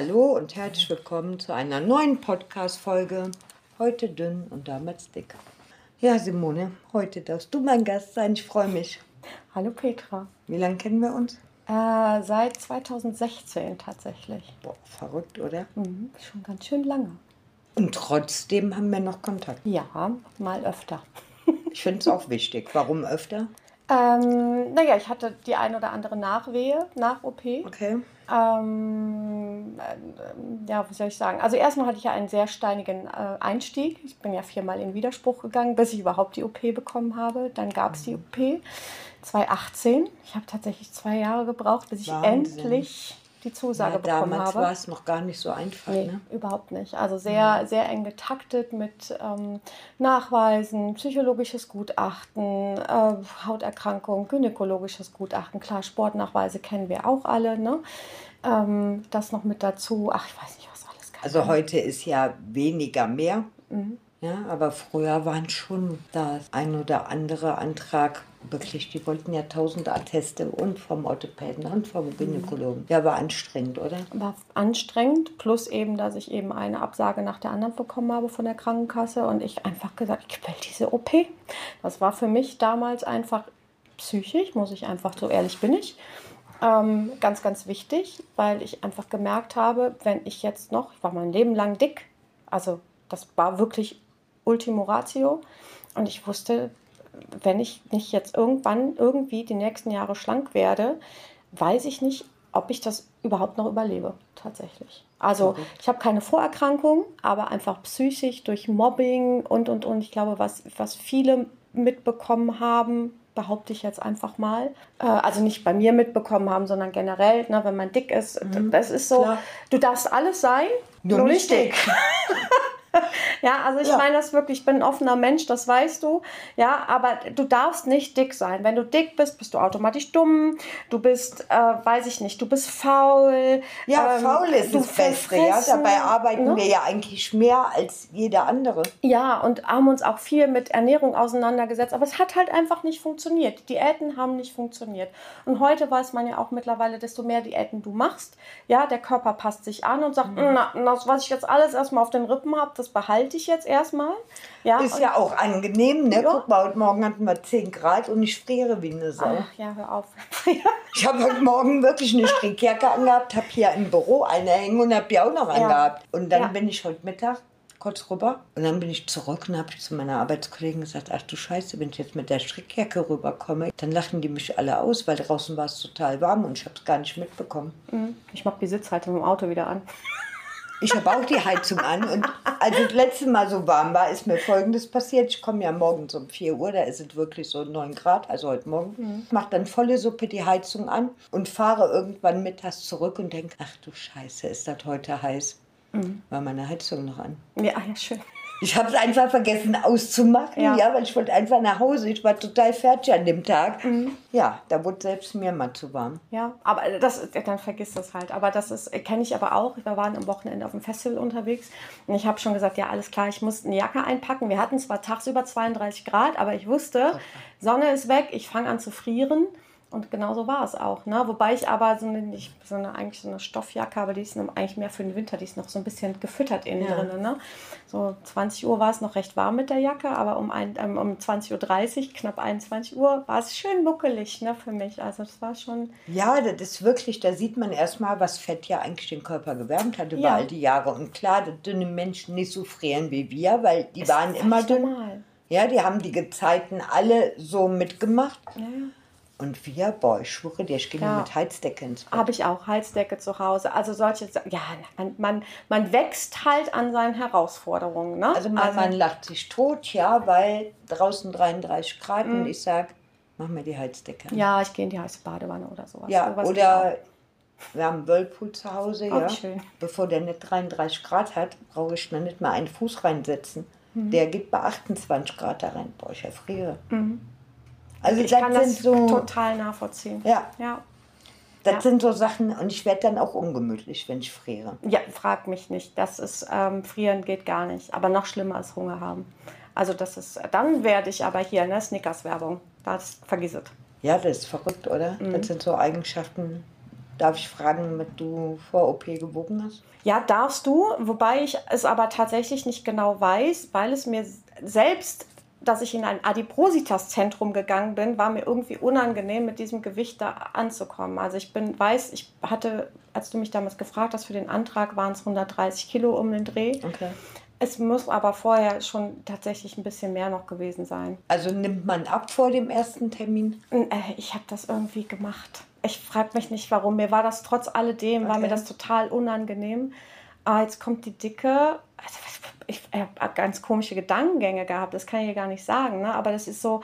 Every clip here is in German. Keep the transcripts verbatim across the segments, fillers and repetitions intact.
Hallo und herzlich willkommen zu einer neuen Podcast-Folge. Heute dünn und damals dick. Ja, Simone, heute darfst du mein Gast sein. Ich freue mich. Hallo Petra. Wie lange kennen wir uns? Äh, seit zweitausendsechzehn tatsächlich. Boah, verrückt, oder? Mhm, schon ganz schön lange. Und trotzdem haben wir noch Kontakt. Ja, mal öfter. Ich finde es auch wichtig. Warum öfter? Ähm, naja, ich hatte die ein oder andere Nachwehe nach O P. Okay. Ähm, äh, ja, wie soll ich sagen? Also erstmal hatte ich ja einen sehr steinigen äh, Einstieg. Ich bin ja viermal in Widerspruch gegangen, bis ich überhaupt die O P bekommen habe. Dann gab es die O P zweitausendachtzehn. Ich habe tatsächlich zwei Jahre gebraucht, bis ich Wahnsinn. endlich die Zusage Ja, bekommen damals habe. war es noch gar nicht so einfach. Nee, Ne? überhaupt nicht. Also sehr, sehr eng getaktet mit ähm, Nachweisen, psychologisches Gutachten, äh, Hauterkrankung, gynäkologisches Gutachten. Klar, Sportnachweise kennen wir auch alle. Ne? Ähm, das noch mit dazu. Ach, ich weiß nicht, was alles kann. Also heute ist ja weniger mehr. Mhm. Ja, aber früher waren schon das ein oder andere Antrag wirklich, die wollten ja tausende Atteste und vom Orthopäden und vom Gynäkologen. Ja, war anstrengend, oder? War anstrengend, plus eben, dass ich eben eine Absage nach der anderen bekommen habe von der Krankenkasse und ich einfach gesagt, ich will diese O P. Das war für mich damals einfach psychisch, muss ich einfach, so ehrlich bin ich. Ähm, ganz, ganz wichtig, weil ich einfach gemerkt habe, wenn ich jetzt noch, ich war mein Leben lang dick, also das war wirklich Ultimo Ratio und ich wusste, wenn ich nicht jetzt irgendwann irgendwie die nächsten Jahre schlank werde, weiß ich nicht, ob ich das überhaupt noch überlebe, tatsächlich. Also Okay. ich habe keine Vorerkrankung, aber einfach psychisch durch Mobbing und, und, und. Ich glaube, was, was viele mitbekommen haben, behaupte ich jetzt einfach mal. Äh, also nicht bei mir mitbekommen haben, sondern generell, ne, wenn man dick ist. Mhm. Das ist so, Klar. Du darfst alles sein, Nur nur nicht nicht dick. Ja, also ich Ja. meine das wirklich, ich bin ein offener Mensch, das weißt du. Ja, aber du darfst nicht dick sein. Wenn du dick bist, bist du automatisch dumm. Du bist, äh, weiß ich nicht, du bist faul. Ja, ähm, faul ist du das Beste. Ja? verfressen, Dabei arbeiten ne? wir ja eigentlich mehr als jeder andere. Ja, und haben uns auch viel mit Ernährung auseinandergesetzt, aber es hat halt einfach nicht funktioniert. Diäten haben nicht funktioniert. Und heute weiß man ja auch mittlerweile, desto mehr Diäten du machst, ja, der Körper passt sich an und sagt, mhm. na, das, was ich jetzt alles erstmal auf den Rippen habe, das behalte ich jetzt erstmal. Ja, Ist und, ja auch angenehm, ne? Ja. Guck mal, heute Morgen hatten wir zehn Grad und ich friere wie eine Sau. Ach, ja, hör auf. Ich habe heute Morgen wirklich eine Strickjacke angehabt, habe hier im Büro eine hängen und habe die auch noch Ja. angehabt. Und dann Ja. bin ich heute Mittag kurz rüber und dann bin ich zurück und habe zu meiner Arbeitskollegin gesagt, ach du Scheiße, wenn ich jetzt mit der Strickjacke rüberkomme, dann lachen die mich alle aus, weil draußen war es total warm und ich habe es gar nicht mitbekommen. Ich mache die Sitzhaltung im Auto wieder an. Ich habe auch die Heizung an und als das letzte Mal so warm war, ist mir Folgendes passiert. Ich komme ja morgens um vier Uhr, da ist es wirklich so neun Grad, also heute Morgen. Mhm. Mache dann volle Suppe die Heizung an und fahre irgendwann mittags zurück und denke, ach du Scheiße, ist das heute heiß. Mhm. War meine Heizung noch an. Ja, ja, schön. Ich habe es einfach vergessen auszumachen, ja. Ja. weil ich wollte einfach nach Hause. Ich war total fertig an dem Tag. Mhm. Ja, da wurde selbst mir mal zu warm. Ja, aber das, dann vergiss das halt. Aber das ist, kenne ich aber auch. Wir waren am Wochenende auf dem Festival unterwegs und ich habe schon gesagt, ja, alles klar, ich muss eine Jacke einpacken. Wir hatten zwar tagsüber zweiunddreißig Grad, aber ich wusste, okay. Sonne ist weg, ich fange an zu frieren. Und genau so war es auch. Ne? Wobei ich aber so eine, nicht, so eine, eigentlich so eine Stoffjacke, aber die ist eigentlich mehr für den Winter, die ist noch so ein bisschen gefüttert innen ja. drin. Ne? So zwanzig Uhr war es noch recht warm mit der Jacke, aber um, ein, ähm, um zwanzig Uhr dreißig, knapp einundzwanzig Uhr, war es schön muckelig, ne, für mich. Also das war schon... Ja, das ist wirklich, da sieht man erstmal, was Fett ja eigentlich den Körper gewärmt hat über ja. all die Jahre. Und klar, dass dünne Menschen nicht so frieren wie wir, weil die es waren immer dünn. Normal. Ja, die haben die Gezeiten alle so mitgemacht. Ja, ja. Und wir, boah, ich schwöre dir, ich gehe ja. nur mit Heizdecke ins Bett. Habe ich auch, Heizdecke zu Hause. Also solche, ja, man, man, man wächst halt an seinen Herausforderungen. Ne? Also mein also, Mann lacht sich tot, ja, weil draußen dreiunddreißig Grad mm. und ich sage, mach mir die Heizdecke an. Ja, ich gehe in die heiße Badewanne oder sowas. Ja, sowas oder wir haben einen Whirlpool zu Hause, oh, ja. Schön. Bevor der nicht dreiunddreißig Grad hat, brauche ich noch nicht mal einen Fuß reinsetzen. Mhm. Der geht bei achtundzwanzig Grad da rein. Boah, ich erfriere. Mhm. Also ich das kann sind das so, total nachvollziehen. Ja. ja. Das ja. sind so Sachen und ich werde dann auch ungemütlich, wenn ich friere. Ja, frag mich nicht. Das ist, ähm, frieren geht gar nicht. Aber noch schlimmer ist Hunger haben. Also das ist, dann werde ich aber hier, ne, Snickers-Werbung. Das vergiss es. Ja, das ist verrückt, oder? Mhm. Das sind so Eigenschaften, Darf ich fragen, was du vor O P gewogen hast? Ja, darfst du, wobei ich es aber tatsächlich nicht genau weiß, weil es mir selbst, dass ich in ein Adipositas-Zentrum gegangen bin, war mir irgendwie unangenehm, mit diesem Gewicht da anzukommen. Also ich bin, weiß, ich hatte, als du mich damals gefragt hast, für den Antrag waren es hundertdreißig Kilo um den Dreh. Okay. Es muss aber vorher schon tatsächlich ein bisschen mehr noch gewesen sein. Also nimmt man ab vor dem ersten Termin? Ich habe das irgendwie gemacht. Ich frage mich nicht, warum. Mir war das trotz alledem, okay. war mir das total unangenehm. Aber jetzt kommt die Dicke. Also ich, ich habe ganz komische Gedankengänge gehabt, das kann ich ja gar nicht sagen. Ne? Aber das ist so,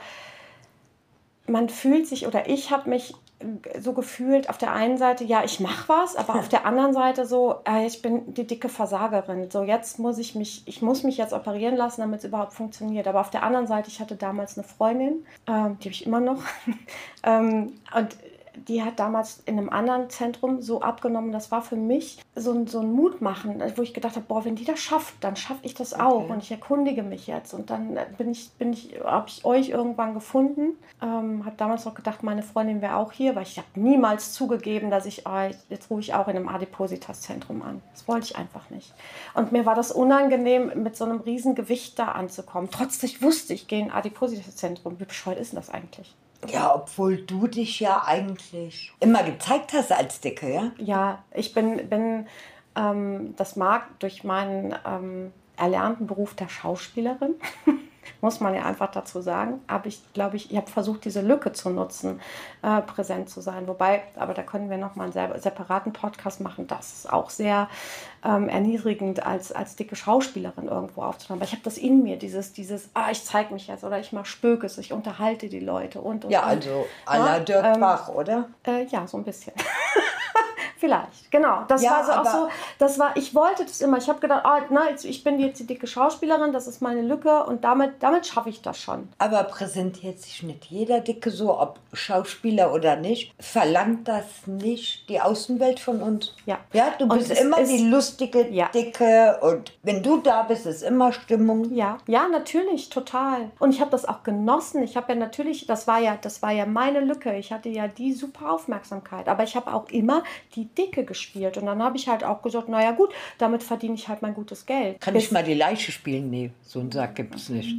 man fühlt sich, oder ich habe mich so gefühlt, auf der einen Seite, ja, ich mache was, aber auf der anderen Seite so, äh, ich bin die dicke Versagerin. So, jetzt muss ich mich, ich muss mich jetzt operieren lassen, damit es überhaupt funktioniert. Aber auf der anderen Seite, ich hatte damals eine Freundin, ähm, die habe ich immer noch, ähm, und die hat damals in einem anderen Zentrum so abgenommen. Das war für mich so ein, so ein Mutmachen, wo ich gedacht habe, boah, wenn die das schafft, dann schaffe ich das auch. Okay. Und ich erkundige mich jetzt. Und dann bin ich, bin ich, habe ich euch irgendwann gefunden. Ähm, habe damals noch gedacht, meine Freundin wäre auch hier, weil ich habe niemals zugegeben, dass ich, oh, jetzt rufe ich auch in einem Adipositas-Zentrum an. Das wollte ich einfach nicht. Und mir war das unangenehm, mit so einem riesen Gewicht da anzukommen. Trotzdem wusste ich, ich gehe in ein Adipositas-Zentrum. Wie bescheuert ist denn das eigentlich? Ja, obwohl du dich ja eigentlich immer gezeigt hast als Dicke, ja? Ja, ich bin, bin ähm, das mag durch meinen ähm, erlernten Beruf der Schauspielerin, muss man ja einfach dazu sagen, aber ich glaube, ich, ich habe versucht, diese Lücke zu nutzen, äh, präsent zu sein. Wobei, aber da können wir nochmal einen separaten Podcast machen, das ist auch sehr ähm, erniedrigend, als, als dicke Schauspielerin irgendwo aufzunehmen. Aber ich habe das in mir, dieses, dieses ah, ich zeige mich jetzt oder ich mache Spökes, ich unterhalte die Leute und, und Ja, und. also à la Dirk ähm, Bach, oder? Äh, ja, so ein bisschen. Vielleicht, genau. Das ja, war so auch so, das war, ich wollte das immer. Ich habe gedacht, oh, na, jetzt, ich bin jetzt die dicke Schauspielerin, das ist meine Lücke und damit, damit schaffe ich das schon. Aber präsentiert sich nicht jeder Dicke so, ob Schauspieler oder nicht? Verlangt das nicht die Außenwelt von uns? Ja. Ja, du bist immer ist, die lustige ja. Dicke und wenn du da bist, ist immer Stimmung. Ja, ja, natürlich, total. Und ich habe das auch genossen. Ich habe ja natürlich, das war ja, das war ja meine Lücke. Ich hatte ja die super Aufmerksamkeit, aber ich habe auch immer die Dicke gespielt. Und dann habe ich halt auch gesagt, naja gut, damit verdiene ich halt mein gutes Geld. Kann Bis ich mal die Leiche spielen? Nee, so einen Sack gibt es nicht.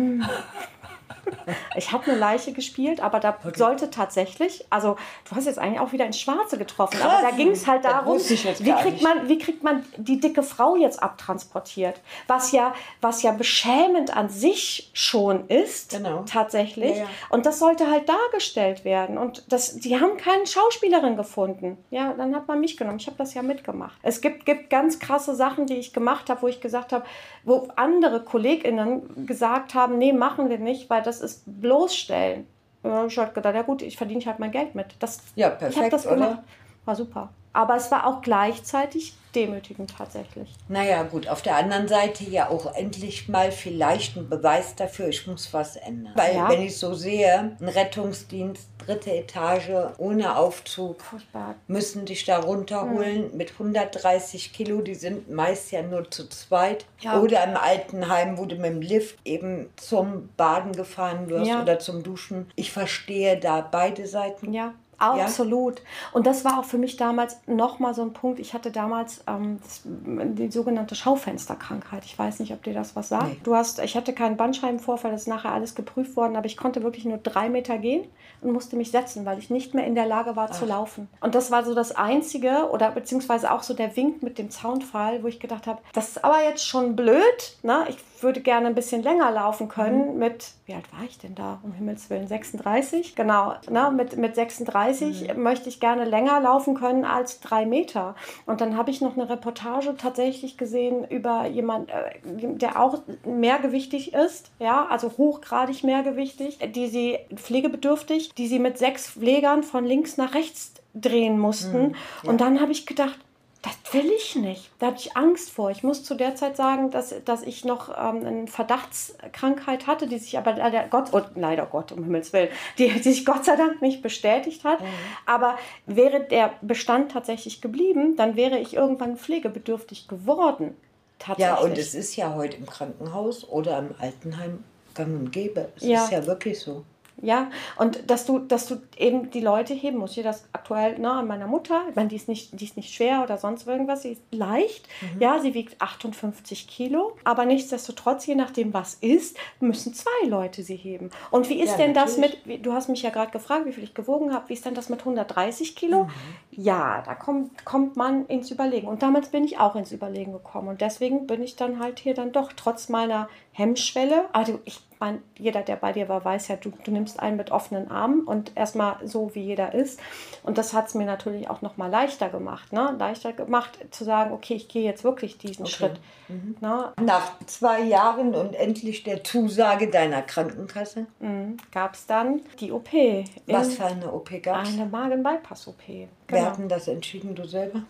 Ich habe eine Leiche gespielt, aber da okay. sollte tatsächlich, also du hast jetzt eigentlich auch wieder ins Schwarze getroffen, Krass. aber da ging es halt darum, wie kriegt, man, wie kriegt man die dicke Frau jetzt abtransportiert? Was ja, was ja beschämend an sich schon ist, genau. tatsächlich. Ja, ja. Und das sollte halt dargestellt werden. Und das, die haben keine Schauspielerin gefunden. Ja, dann hat man mich genommen. Ich habe das ja mitgemacht. Es gibt, gibt ganz krasse Sachen, die ich gemacht habe, wo ich gesagt habe, wo andere KollegInnen gesagt haben, nee, machen wir nicht, weil das ist bloßstellen. Da habe ich halt gedacht, ja gut, ich verdiene halt mein Geld mit. Das, ja, perfekt, ich habe das gemacht. Oder? War super. Aber es war auch gleichzeitig demütigend tatsächlich. Naja, gut, auf der anderen Seite ja auch endlich mal vielleicht ein Beweis dafür, ich muss was ändern. Weil, ja. wenn ich so sehe, ein Rettungsdienst, dritte Etage, ohne Aufzug, Furchtbar. müssen dich da runterholen mhm. mit hundertdreißig Kilo, die sind meist ja nur zu zweit. Ja. Oder im Altenheim, wo du mit dem Lift eben zum Baden gefahren wirst ja. oder zum Duschen. Ich verstehe da beide Seiten. Ja. Absolut. Ja. Und das war auch für mich damals nochmal so ein Punkt. Ich hatte damals ähm, das, die sogenannte Schaufensterkrankheit. Ich weiß nicht, ob dir das was sagt. Nee. Du hast, ich hatte keinen Bandscheibenvorfall, das ist nachher alles geprüft worden, aber ich konnte wirklich nur drei Meter gehen und musste mich setzen, weil ich nicht mehr in der Lage war Ach. zu laufen. Und das war so das Einzige, oder beziehungsweise auch so der Wink mit dem Zaunpfahl, wo ich gedacht habe, das ist aber jetzt schon blöd. Ne? Ich würde gerne ein bisschen länger laufen können mhm. mit, wie alt war ich denn da, um Himmels Willen, sechsunddreißig? Genau, ne? mit, mit sechsunddreißig Mhm. möchte ich gerne länger laufen können als drei Meter. Und dann habe ich noch eine Reportage tatsächlich gesehen über jemanden, der auch mehrgewichtig ist, ja, also hochgradig mehrgewichtig, die sie pflegebedürftig, die sie mit sechs Pflegern von links nach rechts drehen mussten. Mhm, ja. Und dann habe ich gedacht, das will ich nicht. Da hatte ich Angst vor. Ich muss zu der Zeit sagen, dass, dass ich noch ähm, eine Verdachtskrankheit hatte, die sich aber leider Gott, oh, leider Gott, um Himmels Willen, die, die sich Gott sei Dank nicht bestätigt hat. Mhm. Aber wäre der Bestand tatsächlich geblieben, dann wäre ich irgendwann pflegebedürftig geworden. Ja, und es ist ja heute im Krankenhaus oder im Altenheim gang und gäbe. Es ja. ist ja wirklich so. Ja, und dass du, dass du eben die Leute heben musst. Hier das aktuell ne, an meiner Mutter, ich meine, die ist nicht, die ist nicht schwer oder sonst irgendwas, sie ist leicht. Mhm. Ja, sie wiegt achtundfünfzig Kilo, aber nichtsdestotrotz, je nachdem was ist, müssen zwei Leute sie heben. Und wie ist ja, denn natürlich. Das mit, du hast mich ja gerade gefragt, wie viel ich gewogen habe, wie ist denn das mit hundertdreißig Kilo? Mhm. Ja, da kommt, kommt man ins Überlegen. Und damals bin ich auch ins Überlegen gekommen. Und deswegen bin ich dann halt hier dann doch, trotz meiner Hemmschwelle, also ich meine, jeder, der bei dir war, weiß ja, du, du nimmst einen mit offenen Armen und erstmal so, wie jeder ist. Und das hat es mir natürlich auch nochmal leichter gemacht. Ne? Leichter gemacht, zu sagen, okay, ich gehe jetzt wirklich diesen okay. Schritt. Mhm. Ne? Nach zwei Jahren und endlich der Zusage deiner Krankenkasse? Mhm. Gab es dann die O P. Was für eine O P gab es? Eine Magen-Bypass-O P. Wer hat denn das entschieden, du selber?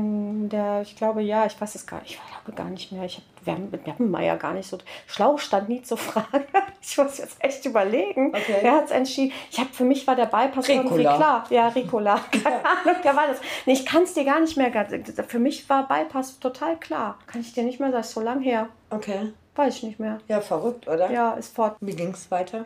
Der, ich glaube, ja, ich weiß es gar nicht. Ich glaube gar nicht mehr. Ich hab, wir haben mit Weppenmeier gar nicht so. Schlau stand nie zur Frage. Ich muss jetzt echt überlegen. Okay. Wer hat es entschieden? Ich habe für mich war der Bypass Ricola. Irgendwie klar. Ja, Ricola. Keine Ahnung, wer war das? Nee, ich kann es dir gar nicht mehr. Für mich war Bypass total klar. Kann ich dir nicht mehr sagen, ist so lang her. Okay. Weiß ich nicht mehr. Ja, verrückt, oder? Ja, ist fort. Wie ging es weiter?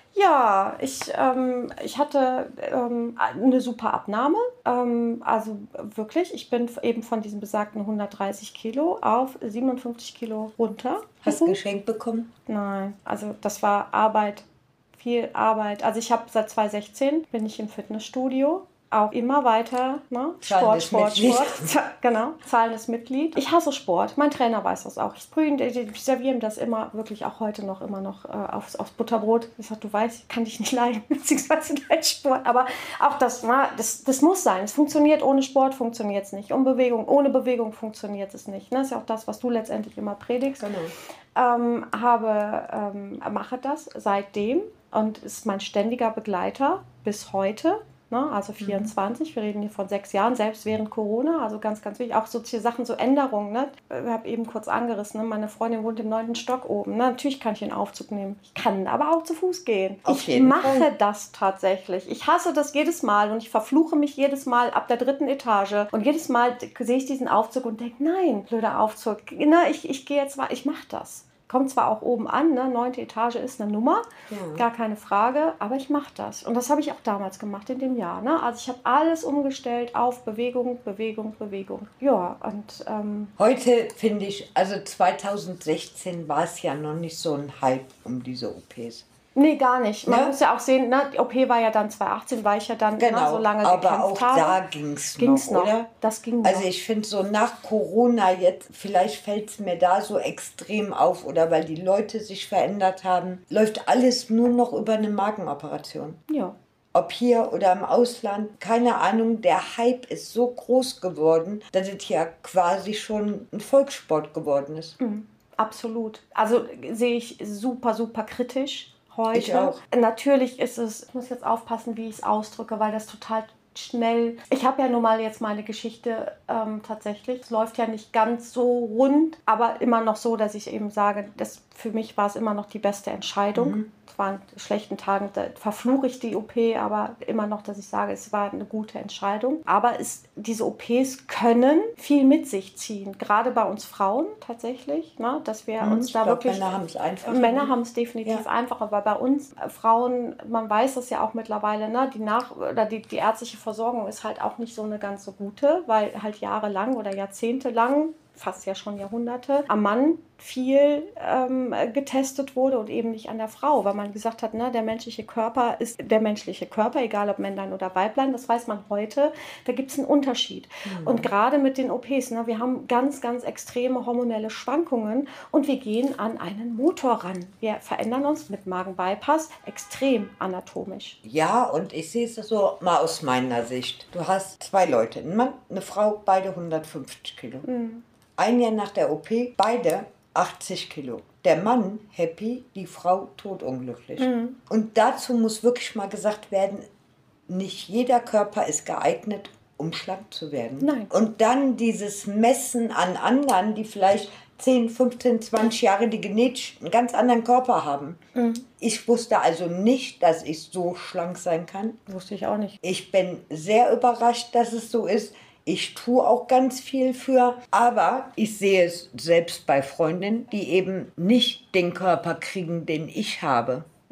Ja, ich, ähm, ich hatte ähm, eine super Abnahme. Ähm, also wirklich, ich bin eben von diesem besagten hundertdreißig Kilo auf siebenundfünfzig Kilo runter. Hast du geschenkt bekommen? Nein, also das war Arbeit, viel Arbeit. Also ich habe seit zweitausendsechzehn bin ich im Fitnessstudio. Auch immer weiter, ne? Sport, Sport, Sport. Genau, zahlendes Mitglied. Ich hasse Sport. Mein Trainer weiß das auch. Ich sprühe, ich serviere ihm das immer, wirklich auch heute noch, immer noch äh, aufs, aufs Butterbrot. Ich sage, du weißt, ich kann dich nicht leiden, beziehungsweise dein Sport. Aber auch das, na, das, das muss sein. Es funktioniert ohne Sport, funktioniert es nicht. Um Bewegung, ohne Bewegung funktioniert es nicht. Ne? Das ist ja auch das, was du letztendlich immer predigst. Genau. Ähm, habe, ähm, mache das seitdem und ist mein ständiger Begleiter bis heute. Also vierundzwanzig, mhm. wir reden hier von sechs Jahren, selbst während Corona, also ganz, ganz wichtig. Auch solche Sachen, so Änderungen. Ne? Ich habe eben kurz angerissen, ne? Meine Freundin wohnt im neunten Stock oben. Ne? Natürlich kann ich den Aufzug nehmen. Ich kann aber auch zu Fuß gehen. Auf ich mache Fall. das tatsächlich. Ich hasse das jedes Mal und ich verfluche mich jedes Mal ab der dritten Etage. Und jedes Mal sehe ich diesen Aufzug und denke, nein, blöder Aufzug. Na, ich, ich gehe jetzt mal, ich mache das. Kommt zwar auch oben an, ne? Neunte Etage ist eine Nummer, ja. Gar keine Frage, aber ich mache das. Und das habe ich auch damals gemacht in dem Jahr. Ne? Also ich habe alles umgestellt auf Bewegung, Bewegung, Bewegung. Ja, und... Ähm, Heute finde ich, also zweitausendsechzehn war es ja noch nicht so ein Hype um diese O Ps. Nee, gar nicht. Man ja? muss ja auch sehen, ne, die O P war ja dann zweitausendachtzehn, weil ich ja dann genau, ne, so lange aber gekämpft auch habe. da ging es noch, noch, oder? Das ging also noch. ich finde so nach Corona jetzt, vielleicht fällt es mir da so extrem auf oder weil die Leute sich verändert haben, läuft alles nur noch über eine Magenoperation. Ja. Ob hier oder im Ausland, keine Ahnung, der Hype ist so groß geworden, dass es ja quasi schon ein Volkssport geworden ist. Mhm. Absolut. Also sehe ich super, super kritisch. Heute. Ich auch. Natürlich ist es, ich muss jetzt aufpassen, wie ich es ausdrücke, weil das total schnell, ich habe ja nun mal jetzt meine Geschichte ähm, tatsächlich, es läuft ja nicht ganz so rund, aber immer noch so, dass ich eben sage, das, für mich war es immer noch die beste Entscheidung. Mhm. Es waren schlechten Tagen, da verfluche ich die O P, aber immer noch, dass ich sage, es war eine gute Entscheidung. Aber es, diese O Ps können viel mit sich ziehen, gerade bei uns Frauen tatsächlich, ne, dass wir mhm, uns da glaub, wirklich... Männer haben es einfacher. Männer haben es definitiv ja. einfacher, weil bei uns äh, Frauen, man weiß das ja auch mittlerweile, ne, die, Nach- oder die, die ärztliche Versorgung ist halt auch nicht so eine ganz so gute, weil halt jahrelang oder jahrzehntelang, fast ja schon Jahrhunderte, am Mann viel ähm, getestet wurde und eben nicht an der Frau, weil man gesagt hat, ne, der menschliche Körper ist der menschliche Körper, egal ob Männlein oder Weiblein, das weiß man heute, da gibt es einen Unterschied. Mhm. Und gerade mit den O Ps, ne, wir haben ganz, ganz extreme hormonelle Schwankungen und wir gehen an einen Motor ran. Wir verändern uns mit Magen-Bypass extrem anatomisch. Ja, und ich sehe es so mal aus meiner Sicht. Du hast zwei Leute, ein Mann, eine Frau, beide hundertfünfzig Kilo. Mhm. Ein Jahr nach der O P, beide achtzig Kilo. Der Mann happy, die Frau todunglücklich. Mhm. Und dazu muss wirklich mal gesagt werden, nicht jeder Körper ist geeignet, um schlank zu werden. Nein. Und dann dieses Messen an anderen, die vielleicht zehn, fünfzehn, zwanzig Jahre, die genetisch einen ganz anderen Körper haben. Mhm. Ich wusste also nicht, dass ich so schlank sein kann. Wusste ich auch nicht. Ich bin sehr überrascht, dass es so ist. Ich tue auch ganz viel für, aber ich sehe es selbst bei Freundinnen, die eben nicht den Körper kriegen, den ich habe.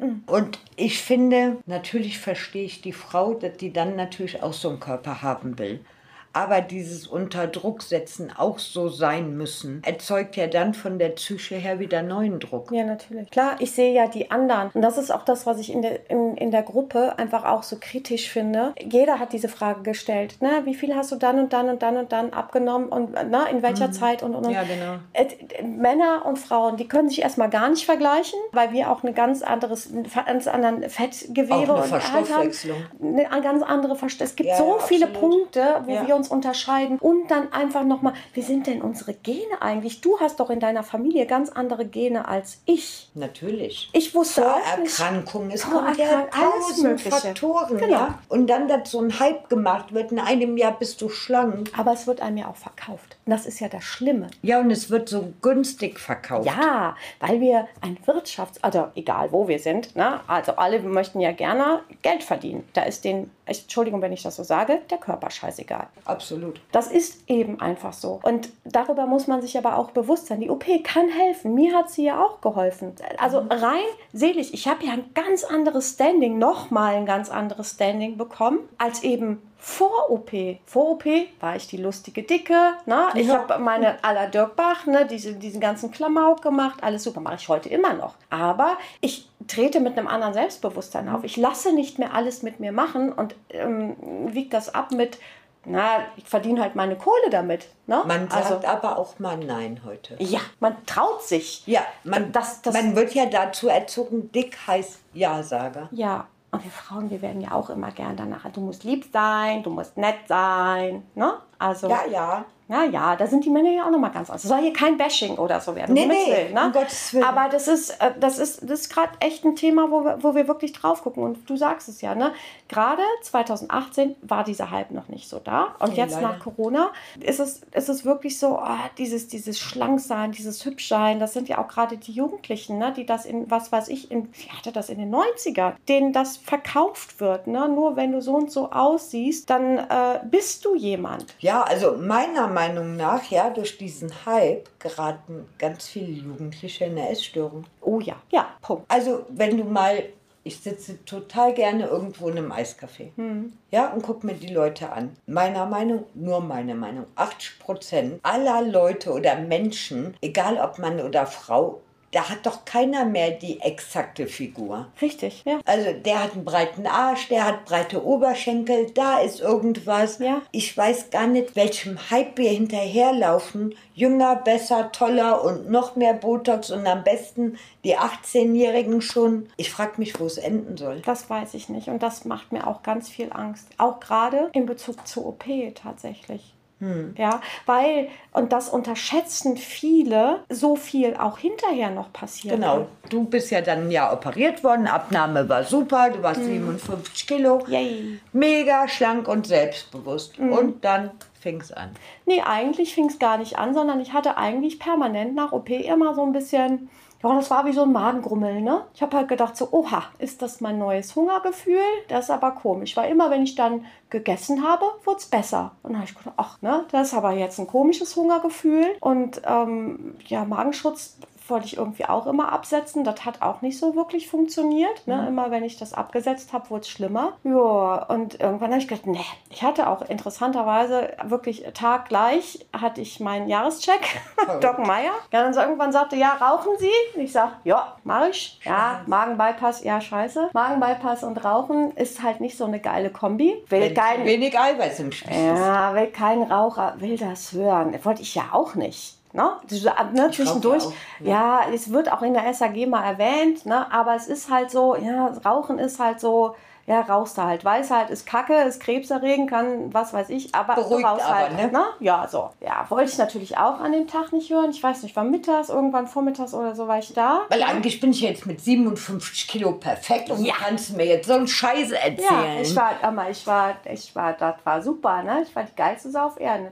Und ich finde, natürlich verstehe ich die Frau, dass die dann natürlich auch so einen Körper haben will. Aber dieses unter Druck setzen, auch so sein müssen, erzeugt ja dann von der Psyche her wieder neuen Druck. Ja, natürlich. Klar, ich sehe ja die anderen. Und das ist auch das, was ich in der, in, in der Gruppe einfach auch so kritisch finde. Jeder hat diese Frage gestellt. Ne? Wie viel hast du dann und dann und dann und dann abgenommen? Und na, in welcher mhm. Zeit? Und, und, und. Ja, genau. Äh, Männer und Frauen, die können sich erstmal gar nicht vergleichen, weil wir auch eine ganz anderes, ganz anderen Fettgewebe auch eine und Verstoffwechslung. Haben. Eine ganz andere Verstoffwechslung. Es gibt ja, so ja, viele absolut. Punkte, wo ja. wir uns unterscheiden. Und dann einfach nochmal, wie sind denn unsere Gene eigentlich? Du hast doch in deiner Familie ganz andere Gene als ich. Natürlich. Ich wusste auch nicht. Vorerkrankung, es Vor kommt ja tausend Faktoren. Genau. Ja? Und dann, dass so ein Hype gemacht wird, in einem Jahr bist du schlank. Aber es wird einem ja auch verkauft. Und das ist ja das Schlimme. Ja, und es wird so günstig verkauft. Ja, weil wir ein Wirtschafts-, also egal wo wir sind, ne? Also alle möchten ja gerne Geld verdienen. Da ist den, Entschuldigung, wenn ich das so sage, der Körper scheißegal. Absolut. Das ist eben einfach so. Und darüber muss man sich aber auch bewusst sein. Die O P kann helfen. Mir hat sie ja auch geholfen. Also rein seelisch. Ich habe ja ein ganz anderes Standing, nochmal ein ganz anderes Standing bekommen, als eben vor O P. Vor O P war ich die lustige Dicke. Ne? Ich ja. habe meine à la Dirk Bach, ne? Diese, diesen ganzen Klamauk gemacht. Alles super, mache ich heute immer noch. Aber ich trete mit einem anderen Selbstbewusstsein auf. Ich lasse nicht mehr alles mit mir machen und ähm, wiege das ab mit, na, ich verdiene halt meine Kohle damit. Ne? Man sagt also, aber auch mal Nein heute. Ja, man traut sich. Ja, man, das, das, man wird ja dazu erzogen, dick heißt Ja-Sager. Ja, und wir Frauen, wir werden ja auch immer gern danach, du musst lieb sein, du musst nett sein. Ne? Also, ja, ja. Ja, ja, da sind die Männer ja auch nochmal ganz anders. Es soll hier kein Bashing oder so werden. Nee, nee, Willen, ne? um Gottes Willen. Aber das ist, das ist, das ist gerade echt ein Thema, wo wir, wo wir wirklich drauf gucken. Und du sagst es ja, ne? Gerade zwanzig achtzehn war dieser Hype noch nicht so da. Und ja, jetzt leider. nach Corona ist es, ist es wirklich so, oh, dieses, dieses Schlanksein, dieses Hübschsein, das sind ja auch gerade die Jugendlichen, ne? Die das in, was weiß ich, in, wie hatte das in den neunzigern, denen das verkauft wird. Ne? Nur wenn du so und so aussiehst, dann äh, bist du jemand. Ja, also meiner Meinung nach, ja, durch diesen Hype geraten ganz viele Jugendliche in eine Essstörung. Oh ja, ja, Punkt. Also wenn du mal, ich sitze total gerne irgendwo in einem Eiscafé, hm. ja, und gucke mir die Leute an. Meiner Meinung, nur meine Meinung, achtzig Prozent aller Leute oder Menschen, egal ob Mann oder Frau, da hat doch keiner mehr die exakte Figur. Richtig, ja. Also der hat einen breiten Arsch, der hat breite Oberschenkel, da ist irgendwas. Ja. Ich weiß gar nicht, welchem Hype wir hinterherlaufen. Jünger, besser, toller und noch mehr Botox und am besten die achtzehnjährigen schon. Ich frage mich, wo es enden soll. Das weiß ich nicht und das macht mir auch ganz viel Angst. Auch gerade in Bezug zur O P tatsächlich. Hm. Ja, weil, und das unterschätzen viele, so viel auch hinterher noch passiert. Genau, du bist ja dann ja operiert worden, Abnahme war super, du warst hm. siebenundfünfzig Kilo, Yay. Mega schlank und selbstbewusst. Hm. Und dann fing es an. Nee, eigentlich fing es gar nicht an, sondern ich hatte eigentlich permanent nach O P immer so ein bisschen... Ja, das war wie so ein Magengrummeln, ne? Ich habe halt gedacht so, oha, ist das mein neues Hungergefühl? Das ist aber komisch, weil immer, wenn ich dann gegessen habe, wurde es besser. Und dann habe ich gedacht, ach, ne, das ist aber jetzt ein komisches Hungergefühl. Und ähm, ja, Magenschutz wollte ich irgendwie auch immer absetzen. Das hat auch nicht so wirklich funktioniert. Ne? Mhm. Immer wenn ich das abgesetzt habe, wurde es schlimmer. Ja, und irgendwann habe ich gedacht, nee, ich hatte auch interessanterweise wirklich taggleich hatte ich meinen Jahrescheck, Doc Meier. Ja, dann so irgendwann sagte, ja, rauchen Sie? Und ich sage, ja, mache ich. Ja, Magenbypass, ja, scheiße. Magenbypass und Rauchen ist halt nicht so eine geile Kombi. Will kein, wenig Eiweiß im Spieß. Ja, will kein Raucher, will das hören. Das wollte ich ja auch nicht. Ne? Ne, zwischendurch, auch, ja. ja, es wird auch in der S A G mal erwähnt, ne? Aber es ist halt so, ja, Rauchen ist halt so, ja, rauchst du halt. Weiß halt, ist Kacke, ist krebserregend, kann, was weiß ich, aber beruhigt du rauchst aber, halt. Ne? Ne? Ja, so. Ja, wollte ich natürlich auch an dem Tag nicht hören. Ich weiß nicht, war mittags, irgendwann vormittags oder so war ich da. Weil eigentlich bin ich jetzt mit siebenundfünfzig Kilo perfekt und ja. du kannst mir jetzt so einen Scheiß erzählen. Ja, ich war, aber ich war, ich war, das war super, ne? Ich war die geilste Sau auf Erden.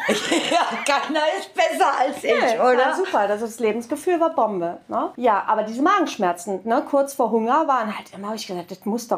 Ja, keiner ist besser als ich, ja, oder? War super, das, das Lebensgefühl war Bombe. Ne? Ja, aber diese Magenschmerzen, ne, kurz vor Hunger, waren halt immer, hab ich gesagt, das muss doch, das kann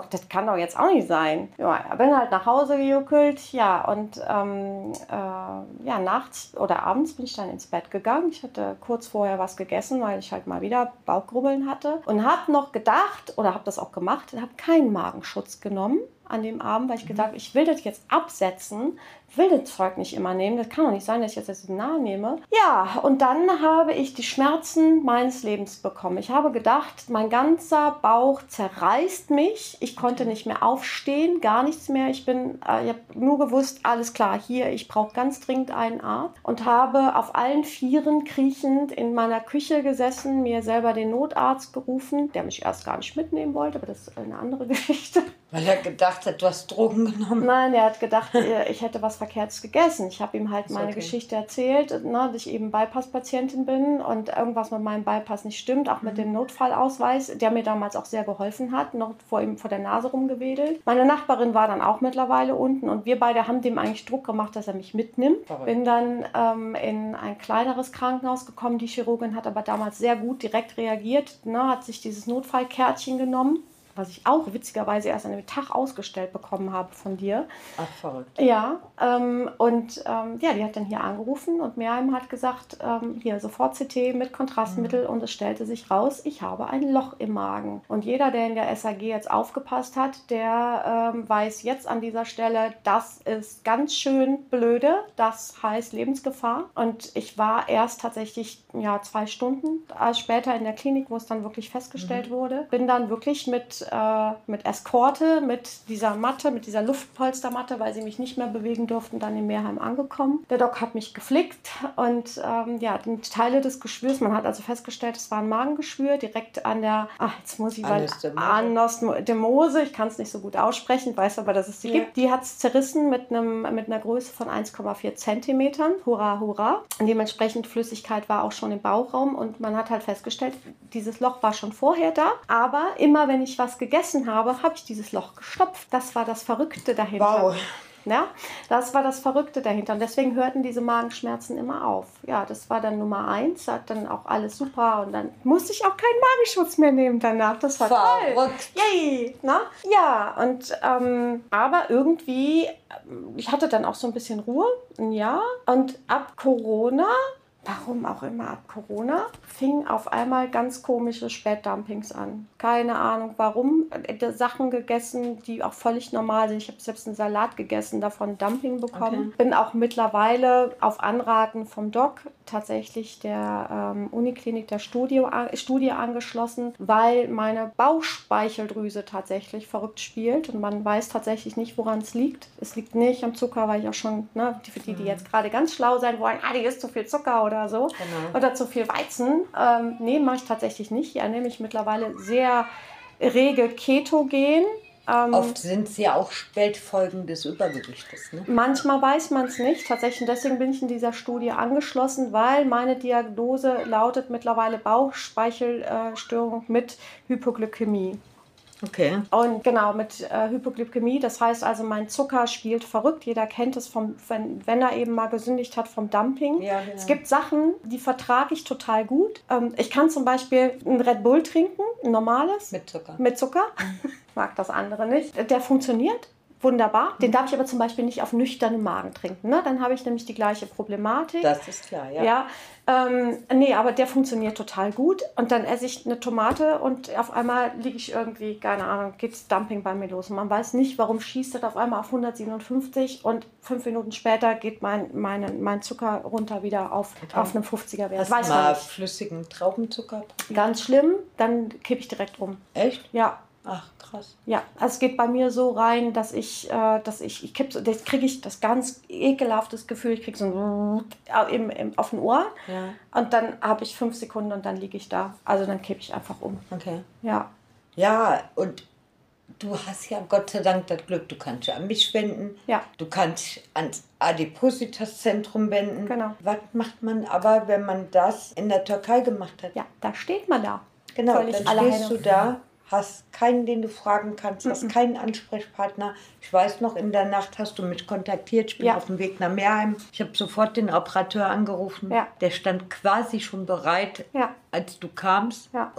kann doch jetzt auch nicht sein. Ja, bin halt nach Hause gejuckelt, ja, und ähm, äh, ja, nachts oder abends bin ich dann ins Bett gegangen. Ich hatte kurz vorher was gegessen, weil ich halt mal wieder Bauchgrubbeln hatte und habe noch gedacht, oder habe das auch gemacht, habe keinen Magenschutz genommen an dem Abend, weil ich gedacht habe, ich will das jetzt absetzen, will das Zeug nicht immer nehmen. Das kann doch nicht sein, dass ich jetzt das nahe nehme. Ja, und dann habe ich die Schmerzen meines Lebens bekommen. Ich habe gedacht, mein ganzer Bauch zerreißt mich. Ich konnte nicht mehr aufstehen, gar nichts mehr. Ich bin, äh, ich habe nur gewusst, alles klar, hier, ich brauche ganz dringend einen Arzt. Und habe auf allen Vieren kriechend in meiner Küche gesessen, mir selber den Notarzt gerufen, der mich erst gar nicht mitnehmen wollte, aber das ist eine andere Geschichte. Weil er gedacht hat, du hast Drogen genommen. Nein, er hat gedacht, ich hätte was Verkehrtes gegessen. Ich habe ihm halt meine okay. Geschichte erzählt, ne, dass ich eben Bypass-Patientin bin und irgendwas mit meinem Bypass nicht stimmt, auch mit dem Notfallausweis, der mir damals auch sehr geholfen hat, noch vor ihm vor der Nase rumgewedelt. Meine Nachbarin war dann auch mittlerweile unten und wir beide haben dem eigentlich Druck gemacht, dass er mich mitnimmt. Verrückt. Bin dann ähm, in ein kleineres Krankenhaus gekommen. Die Chirurgin hat aber damals sehr gut direkt reagiert, ne, hat sich dieses Notfallkärtchen genommen, was ich auch witzigerweise erst an dem Tag ausgestellt bekommen habe von dir. Ach, verrückt. Ja, ähm, und ähm, ja, die hat dann hier angerufen und Mehrheim hat gesagt, ähm, hier sofort C T mit Kontrastmittel mhm. und es stellte sich raus, ich habe ein Loch im Magen. Und jeder, der in der S A G jetzt aufgepasst hat, der ähm, weiß jetzt an dieser Stelle, das ist ganz schön blöde, das heißt Lebensgefahr. Und ich war erst tatsächlich ja, zwei Stunden als später in der Klinik, wo es dann wirklich festgestellt mhm. wurde. Bin dann wirklich mit Äh, mit Eskorte, mit dieser Matte, mit dieser Luftpolstermatte, weil sie mich nicht mehr bewegen durften, dann in Mehrheim angekommen. Der Doc hat mich geflickt und ähm, ja, die Teile des Geschwürs, man hat also festgestellt, es war ein Magengeschwür, direkt an der, ach, jetzt muss ich, weil Anastomose, ich kann es nicht so gut aussprechen, weiß aber, dass es die ja. gibt, die hat es zerrissen mit, einem, mit einer Größe von eins Komma vier Zentimetern, hurra, hurra. Und dementsprechend Flüssigkeit war auch schon im Bauchraum und man hat halt festgestellt, dieses Loch war schon vorher da, aber immer wenn ich was gegessen habe, habe ich dieses Loch gestopft. Das war das Verrückte dahinter. Wow. Ja, das war das Verrückte dahinter. Und deswegen hörten diese Magenschmerzen immer auf. Ja, das war dann Nummer eins. Hat dann auch alles super. Und dann musste ich auch keinen Magenschutz mehr nehmen danach. Das war verrückt. Toll. Yay. Na? Ja, und ähm, aber irgendwie, ich hatte dann auch so ein bisschen Ruhe. Ein Jahr. Und ab Corona, warum auch immer ab Corona, fingen auf einmal ganz komische Spätdumpings an. Keine Ahnung warum. Sachen gegessen, die auch völlig normal sind. Ich habe selbst einen Salat gegessen, davon Dumping bekommen. Okay. Bin auch mittlerweile auf Anraten vom Doc tatsächlich der ähm, Uniklinik der Studie, äh, Studie angeschlossen, weil meine Bauchspeicheldrüse tatsächlich verrückt spielt und man weiß tatsächlich nicht, woran es liegt. Es liegt nicht am Zucker, weil ich auch schon, ne, für die, die jetzt gerade ganz schlau sein wollen, ah, die isst zu viel Zucker oder so, genau. Oder zu viel Weizen. Ähm, nee, mache ich tatsächlich nicht. Ich ernähre mich mittlerweile sehr rege ketogen. Ähm, Oft sind es ja auch Spätfolgen des Übergewichtes. Ne? Manchmal weiß man es nicht. Tatsächlich, deswegen bin ich in dieser Studie angeschlossen, weil meine Diagnose lautet mittlerweile Bauchspeicheldstörung mit Hypoglykämie. Okay. Und genau, mit äh, Hypoglykämie, das heißt also, mein Zucker spielt verrückt. Jeder kennt es, vom, wenn, wenn er eben mal gesündigt hat, vom Dumping. Ja, genau. Es gibt Sachen, die vertrage ich total gut. Ähm, ich kann zum Beispiel ein Red Bull trinken, ein normales. Mit Zucker. Mit Zucker. Mag das andere nicht. Der funktioniert. Wunderbar. Den darf ich aber zum Beispiel nicht auf nüchternem Magen trinken. Ne? Dann habe ich nämlich die gleiche Problematik. Das ist klar, ja. ja ähm, nee, aber der funktioniert total gut. Und dann esse ich eine Tomate und auf einmal liege ich irgendwie, keine Ahnung, geht das Dumping bei mir los. Und man weiß nicht, warum schießt das auf einmal auf hundertsiebenundfünfzig und fünf Minuten später geht mein, meine, mein Zucker runter wieder auf, okay. auf einen fünfziger Wert. Hast weiß du mal flüssigen Traubenzucker probiert? Ganz schlimm, dann kippe ich direkt um. Echt? Ja. Ach, krass. Ja, also es geht bei mir so rein, dass ich, äh, dass ich, ich kipp so, das kriege ich das ganz ekelhaftes Gefühl, ich kriege so ein im, im, auf den Ohr ja. Und dann habe ich fünf Sekunden und dann liege ich da. Also dann kippe ich einfach um. Okay. Ja. Ja, und du hast ja Gott sei Dank das Glück, du kannst ja an mich wenden. Ja. Du kannst ans Adipositas-Zentrum wenden. Genau. Was macht man aber, wenn man das in der Türkei gemacht hat? Ja, da steht man da. Genau, Völlig dann stehst du da. Hast keinen, den du fragen kannst, hast keinen Ansprechpartner. Ich weiß noch, in der Nacht hast du mich kontaktiert, ich bin ja. auf dem Weg nach Mehrheim. Ich habe sofort den Operateur angerufen. Ja. Der stand quasi schon bereit, ja. als du kamst. Ja. Und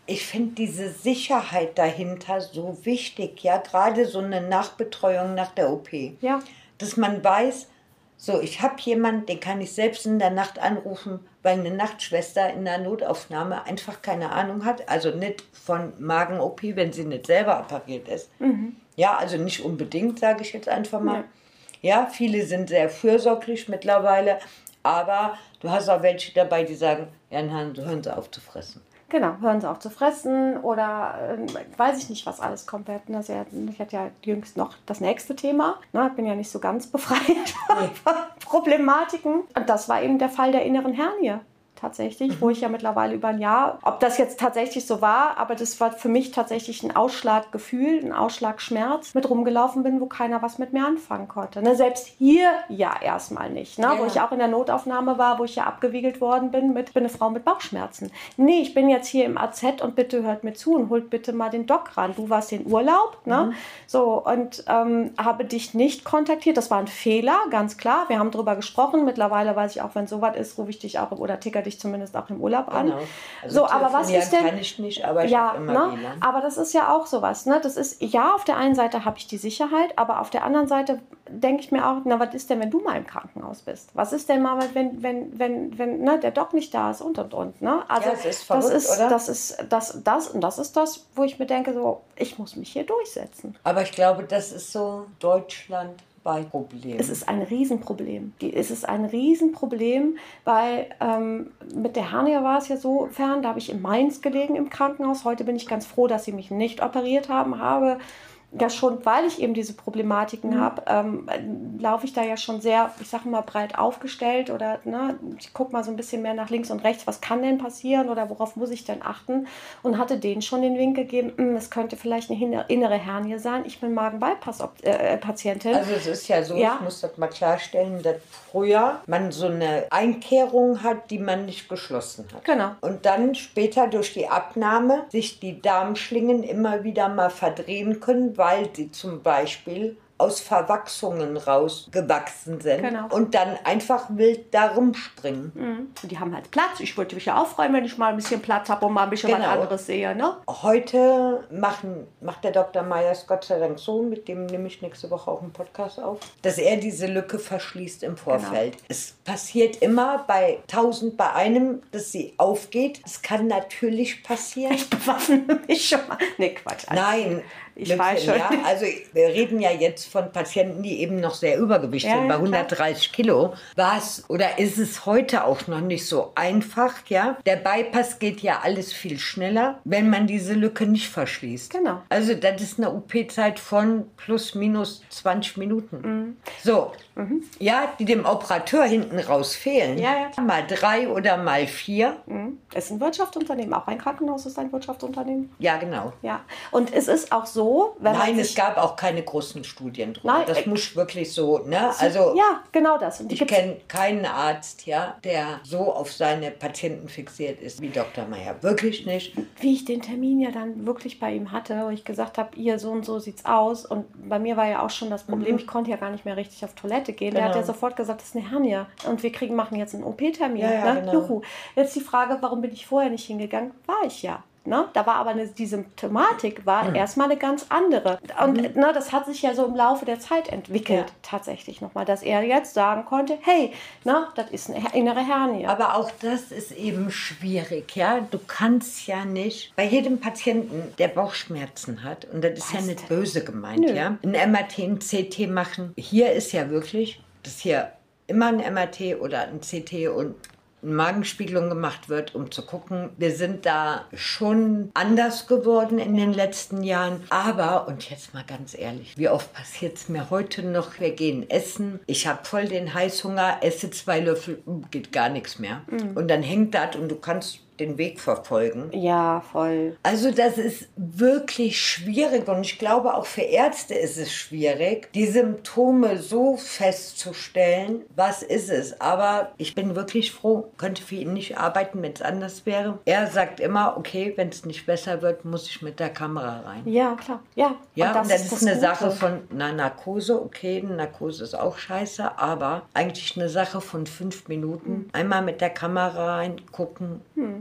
ich finde diese Sicherheit dahinter so wichtig, ja, gerade so eine Nachbetreuung nach der O P. Ja. Dass man weiß, so, ich habe jemanden, den kann ich selbst in der Nacht anrufen, weil eine Nachtschwester in der Notaufnahme einfach keine Ahnung hat, also nicht von Magen-O P, wenn sie nicht selber operiert ist. Mhm. Ja, also nicht unbedingt, sage ich jetzt einfach mal. Ja. ja, viele sind sehr fürsorglich mittlerweile, aber du hast auch welche dabei, die sagen, ja, hören Sie auf zu fressen. Genau, hören Sie auf zu fressen oder äh, weiß ich nicht, was alles kommt. Wir hatten das ja, ich hatte ja jüngst noch das nächste Thema. Ne, ich bin ja nicht so ganz befreit von Problematiken. Und das war eben der Fall der inneren Hernie. Tatsächlich, mhm. wo ich ja mittlerweile über ein Jahr, ob das jetzt tatsächlich so war, aber das war für mich tatsächlich ein Ausschlaggefühl, ein Ausschlagschmerz, mit rumgelaufen bin, wo keiner was mit mir anfangen konnte. Ne? Selbst hier ja erstmal nicht, ne? Ja. Wo ich auch in der Notaufnahme war, wo ich ja abgewiegelt worden bin mit, bin eine Frau mit Bauchschmerzen. Nee, ich bin jetzt hier im A Z und bitte hört mir zu und holt bitte mal den Doc ran. Du warst in Urlaub, ne? Mhm. So, und ähm, habe dich nicht kontaktiert. Das war ein Fehler, ganz klar. Wir haben drüber gesprochen. Mittlerweile weiß ich auch, wenn sowas ist, rufe ich dich auch oder ticker dich zumindest auch im Urlaub an. Genau. Also so, aber was ist denn? Kann ich nicht, aber ich ja, immer ne? wieder. Aber das ist ja auch sowas. Ne? Das ist ja, auf der einen Seite habe ich die Sicherheit, aber auf der anderen Seite denke ich mir auch, na, was ist denn, wenn du mal im Krankenhaus bist? Was ist denn mal, wenn, wenn, wenn, wenn ne, der Doc nicht da ist und und und. Ne? Also ja, das ist verrückt, das ist, oder? Das ist das, das und das ist das, wo ich mir denke, so, ich muss mich hier durchsetzen. Aber ich glaube, das ist so Deutschland. Problem. Es ist ein Riesenproblem. Es ist ein Riesenproblem, weil ähm, mit der Hernie war es ja so fern, da habe ich in Mainz gelegen im Krankenhaus. Heute bin ich ganz froh, dass sie mich nicht operiert haben, habe ja schon, weil ich eben diese Problematiken mhm. habe, ähm, laufe ich da ja schon sehr, ich sage mal, breit aufgestellt oder ne, ich gucke mal so ein bisschen mehr nach links und rechts, was kann denn passieren oder worauf muss ich denn achten und hatte denen schon den Wink gegeben, es könnte vielleicht eine innere Hernie sein. Ich bin Magen-Bypass-Patientin. Also es ist ja so, ja. ich muss das mal klarstellen, dass früher man so eine Einkehrung hat, die man nicht geschlossen hat. Genau. Und dann später durch die Abnahme sich die Darmschlingen immer wieder mal verdrehen können, weil sie zum Beispiel aus Verwachsungen rausgewachsen sind genau. und dann einfach wild da rumspringen. Mhm. Und die haben halt Platz. Ich wollte mich ja auch freuen, wenn ich mal ein bisschen Platz habe und mal ein bisschen genau. was anderes sehe. Ne? Heute machen, macht der Doktor Meyers Gott sei Dank so, mit dem nehme ich nächste Woche auch einen Podcast auf, dass er diese Lücke verschließt im Vorfeld. Genau. Es passiert immer bei tausend bei einem, dass sie aufgeht. Es kann natürlich passieren. Ich bewaffne mich schon mal. Nee, Quatsch. Nein. Ich Lücken, weiß schon. Ja, also wir reden ja jetzt von Patienten, die eben noch sehr übergewichtig ja, sind, bei hundertdreißig Kilo. War es oder ist es heute auch noch nicht so einfach, ja? Der Bypass geht ja alles viel schneller, wenn man diese Lücke nicht verschließt. Genau. Also das ist eine U P-Zeit von plus minus zwanzig Minuten. Mhm. So, mhm. ja, die dem Operateur hinten raus fehlen. Ja, ja. Mal drei oder mal vier. Mhm. Es ist ein Wirtschaftsunternehmen, auch ein Krankenhaus ist ein Wirtschaftsunternehmen. Ja, genau. Ja. Und es ist auch so, wenn Nein, man es gab auch keine großen Studien drüber. Nein, das äh, muss wirklich so, ne? So, also ja, genau das. Und ich kenne keinen Arzt, ja, der so auf seine Patienten fixiert ist wie Doktor Meyer. Wirklich nicht. Wie ich den Termin ja dann wirklich bei ihm hatte, wo ich gesagt habe, ihr so und so sieht's aus. Und bei mir war ja auch schon das Problem, mhm. ich konnte ja gar nicht mehr richtig auf Toilette gehen. Genau. Der hat ja sofort gesagt, das ist eine Hernie. Und wir kriegen, machen jetzt einen O P-Termin. Ja, ja, ne? genau. Juhu. Jetzt die Frage, warum bin ich vorher nicht hingegangen? War ich ja. Ne? Da war aber eine, die Symptomatik war mhm. erstmal eine ganz andere. Und mhm. ne, das hat sich ja so im Laufe der Zeit entwickelt, ja. tatsächlich nochmal, dass er jetzt sagen konnte, hey, ne, das ist eine innere Hernie. Aber auch das ist eben schwierig, ja. Du kannst ja nicht bei jedem Patienten, der Bauchschmerzen hat, und das ist Was ja nicht denn? böse gemeint, Nö. ja, ein M R T, ein C T machen. Hier ist ja wirklich, dass hier immer ein M R T oder ein C T und eine Magenspiegelung gemacht wird, um zu gucken. Wir sind da schon anders geworden in den letzten Jahren. Aber, und jetzt mal ganz ehrlich, wie oft passiert es mir heute noch? Wir gehen essen, ich habe voll den Heißhunger, esse zwei Löffel, geht gar nichts mehr. Mhm. Und dann hängt das und du kannst den Weg verfolgen. Ja, voll. Also das ist wirklich schwierig und ich glaube auch für Ärzte ist es schwierig, die Symptome so festzustellen, was ist es. Aber ich bin wirklich froh, könnte für ihn nicht arbeiten, wenn es anders wäre. Er sagt immer, okay, wenn es nicht besser wird, muss ich mit der Kamera rein. Ja, klar. Ja, ja und das, und das ist, ist das eine Gute. Sache von einer Narkose. Okay, eine Narkose ist auch scheiße, aber eigentlich eine Sache von fünf Minuten. Hm. Einmal mit der Kamera rein, gucken. Hm.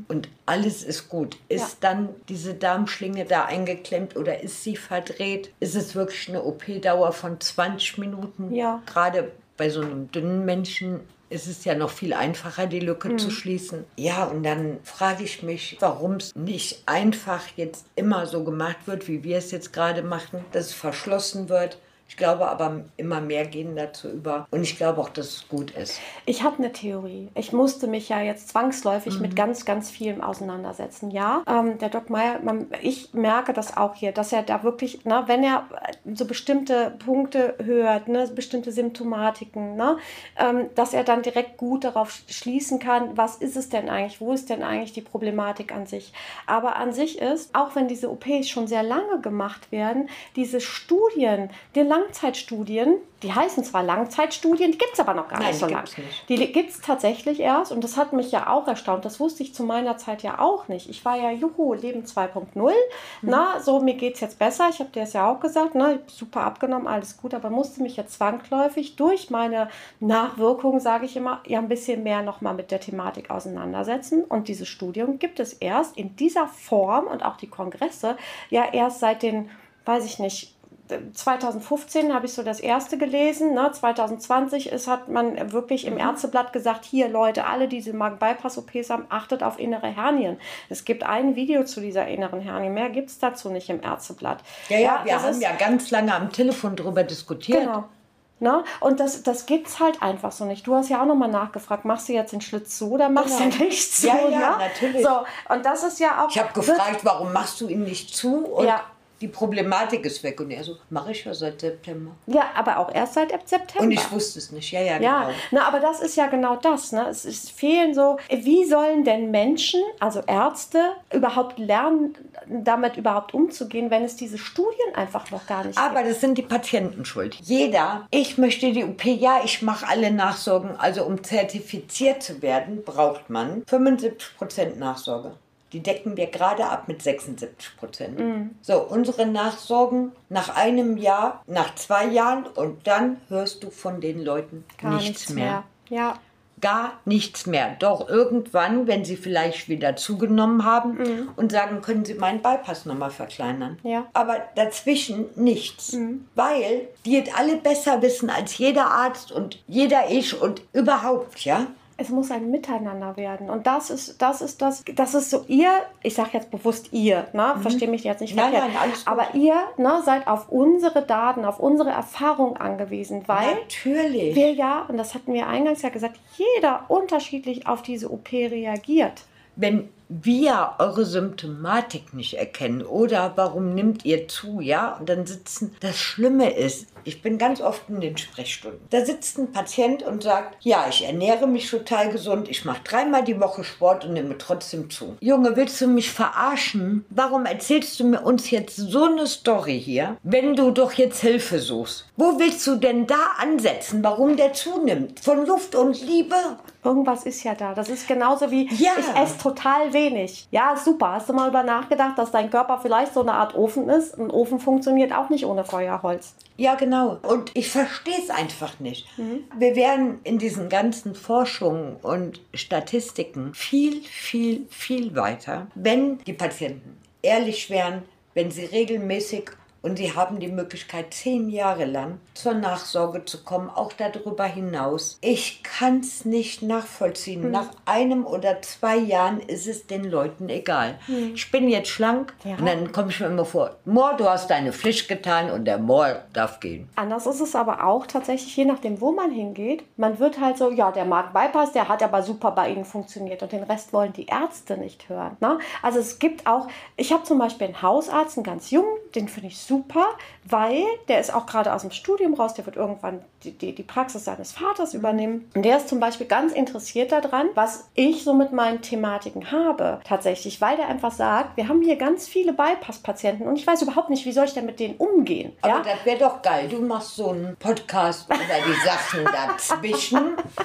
und alles ist gut. Ist ja. dann diese Darmschlinge da eingeklemmt oder ist sie verdreht? Ist es wirklich eine O P-Dauer von zwanzig Minuten? Ja. Gerade bei so einem dünnen Menschen ist es ja noch viel einfacher, die Lücke mhm. zu schließen. Ja, und dann frage ich mich, warum es nicht einfach jetzt immer so gemacht wird, wie wir es jetzt gerade machen, dass es verschlossen wird. Ich glaube aber, immer mehr gehen dazu über. Und ich glaube auch, dass es gut ist. Ich habe eine Theorie. Ich musste mich ja jetzt zwangsläufig mhm. mit ganz, ganz vielem auseinandersetzen. Ja, ähm, der Doc Meyer, man, ich merke das auch hier, dass er da wirklich, na, wenn er so bestimmte Punkte hört, ne, bestimmte Symptomatiken, ne, ähm, dass er dann direkt gut darauf schließen kann, was ist es denn eigentlich, wo ist denn eigentlich die Problematik an sich. Aber an sich ist, auch wenn diese O Ps schon sehr lange gemacht werden, diese Studien, die Langzeitstudien, die heißen zwar Langzeitstudien, die gibt es aber noch gar Nein, nicht so lange. Die gibt es tatsächlich erst und das hat mich ja auch erstaunt. Das wusste ich zu meiner Zeit ja auch nicht. Ich war ja, juhu, Leben zwei Punkt null. Mhm. Na, so, mir geht es jetzt besser. Ich habe dir das ja auch gesagt, ne, super abgenommen, alles gut, aber musste mich jetzt zwangsläufig durch meine Nachwirkungen, sage ich immer, ja ein bisschen mehr nochmal mit der Thematik auseinandersetzen. Und diese Studien gibt es erst in dieser Form und auch die Kongresse ja erst seit den, weiß ich nicht, zwanzig fünfzehn habe ich so das erste gelesen, ne? zwanzig zwanzig ist, hat man wirklich im Ärzteblatt gesagt, hier Leute, alle diese Magen-Bypass-O Ps haben, achtet auf innere Hernien. Es gibt ein Video zu dieser inneren Hernie, mehr gibt es dazu nicht im Ärzteblatt. Ja, ja, ja wir haben ist, ja ganz lange am Telefon darüber diskutiert. Genau. Ne? Und das, das gibt es halt einfach so nicht. Du hast ja auch nochmal nachgefragt, machst du jetzt den Schlitz zu oder machst genau. du nicht zu? Ja, ja, ne? natürlich. So, und das ist ja auch... Ich habe gefragt, warum machst du ihn nicht zu? Und ja. die Problematik ist weg. Und er so, mache ich ja seit September. Ja, aber auch erst seit September. Und ich wusste es nicht. Ja, ja, ja. genau. Na, aber das ist ja genau das. Ne? Es, es fehlen so, wie sollen denn Menschen, also Ärzte, überhaupt lernen, damit überhaupt umzugehen, wenn es diese Studien einfach noch gar nicht aber gibt? Aber das sind die Patienten schuld. Jeder, ich möchte die O P, ja, ich mache alle Nachsorgen. Also um zertifiziert zu werden, braucht man fünfundsiebzig Prozent Nachsorge. Die decken wir gerade ab mit sechsundsiebzig Prozent. Mm. So, unsere Nachsorgen nach einem Jahr, nach zwei Jahren und dann hörst du von den Leuten Gar nichts, nichts mehr. mehr. Ja. Gar nichts mehr. Doch irgendwann, wenn sie vielleicht wieder zugenommen haben mm. und sagen, können Sie meinen Bypass nochmal verkleinern. Ja. Aber dazwischen nichts. Mm. Weil die jetzt alle besser wissen als jeder Arzt und jeder ich und überhaupt, ja. Es muss ein Miteinander werden. Und das ist das, ist das, das ist so ihr, ich sage jetzt bewusst ihr, ne? Mhm. Verstehe mich jetzt nicht nein, verkehrt. nein, alles gut. Aber ihr ne, seid auf unsere Daten, auf unsere Erfahrung angewiesen, weil Natürlich. wir ja, und das hatten wir eingangs ja gesagt, jeder unterschiedlich auf diese O P reagiert. Wenn wir eure Symptomatik nicht erkennen oder warum nimmt ihr zu, ja? Und dann sitzen, das Schlimme ist, ich bin ganz oft in den Sprechstunden, da sitzt ein Patient und sagt, ja, ich ernähre mich total gesund, ich mache dreimal die Woche Sport und nehme trotzdem zu. Junge, willst du mich verarschen? Warum erzählst du mir uns jetzt so eine Story hier, wenn du doch jetzt Hilfe suchst? Wo willst du denn da ansetzen, warum der zunimmt? Von Luft und Liebe? Irgendwas ist ja da. Das ist genauso wie, ja. ich esse total wenig. Ja, super. Hast du mal über nachgedacht, dass dein Körper vielleicht so eine Art Ofen ist? Ein Ofen funktioniert auch nicht ohne Feuerholz. Ja, genau. Und ich verstehe es einfach nicht. Mhm. Wir wären in diesen ganzen Forschungen und Statistiken viel, viel, viel weiter, wenn die Patienten ehrlich wären, wenn sie regelmäßig und sie haben die Möglichkeit, zehn Jahre lang zur Nachsorge zu kommen, auch darüber hinaus. Ich kann es nicht nachvollziehen. Hm. Nach einem oder zwei Jahren ist es den Leuten egal. Hm. Ich bin jetzt schlank ja. und dann komme ich mir immer vor, Moor, du hast deine Pflicht getan und der Moor darf gehen. Anders ist es aber auch tatsächlich, je nachdem, wo man hingeht. Man wird halt so, ja, der Magen-Bypass, der hat aber super bei Ihnen funktioniert und den Rest wollen die Ärzte nicht hören. Ne? Also es gibt auch, ich habe zum Beispiel einen Hausarzt, einen ganz jungen, den finde ich super, weil der ist auch gerade aus dem Studium raus, der wird irgendwann die, die, die Praxis seines Vaters übernehmen. Und der ist zum Beispiel ganz interessiert daran, was ich so mit meinen Thematiken habe, tatsächlich, weil der einfach sagt, wir haben hier ganz viele Bypass-Patienten und ich weiß überhaupt nicht, wie soll ich denn mit denen umgehen. Aber ja? das wäre doch geil, du machst so einen Podcast über die Sachen dazwischen.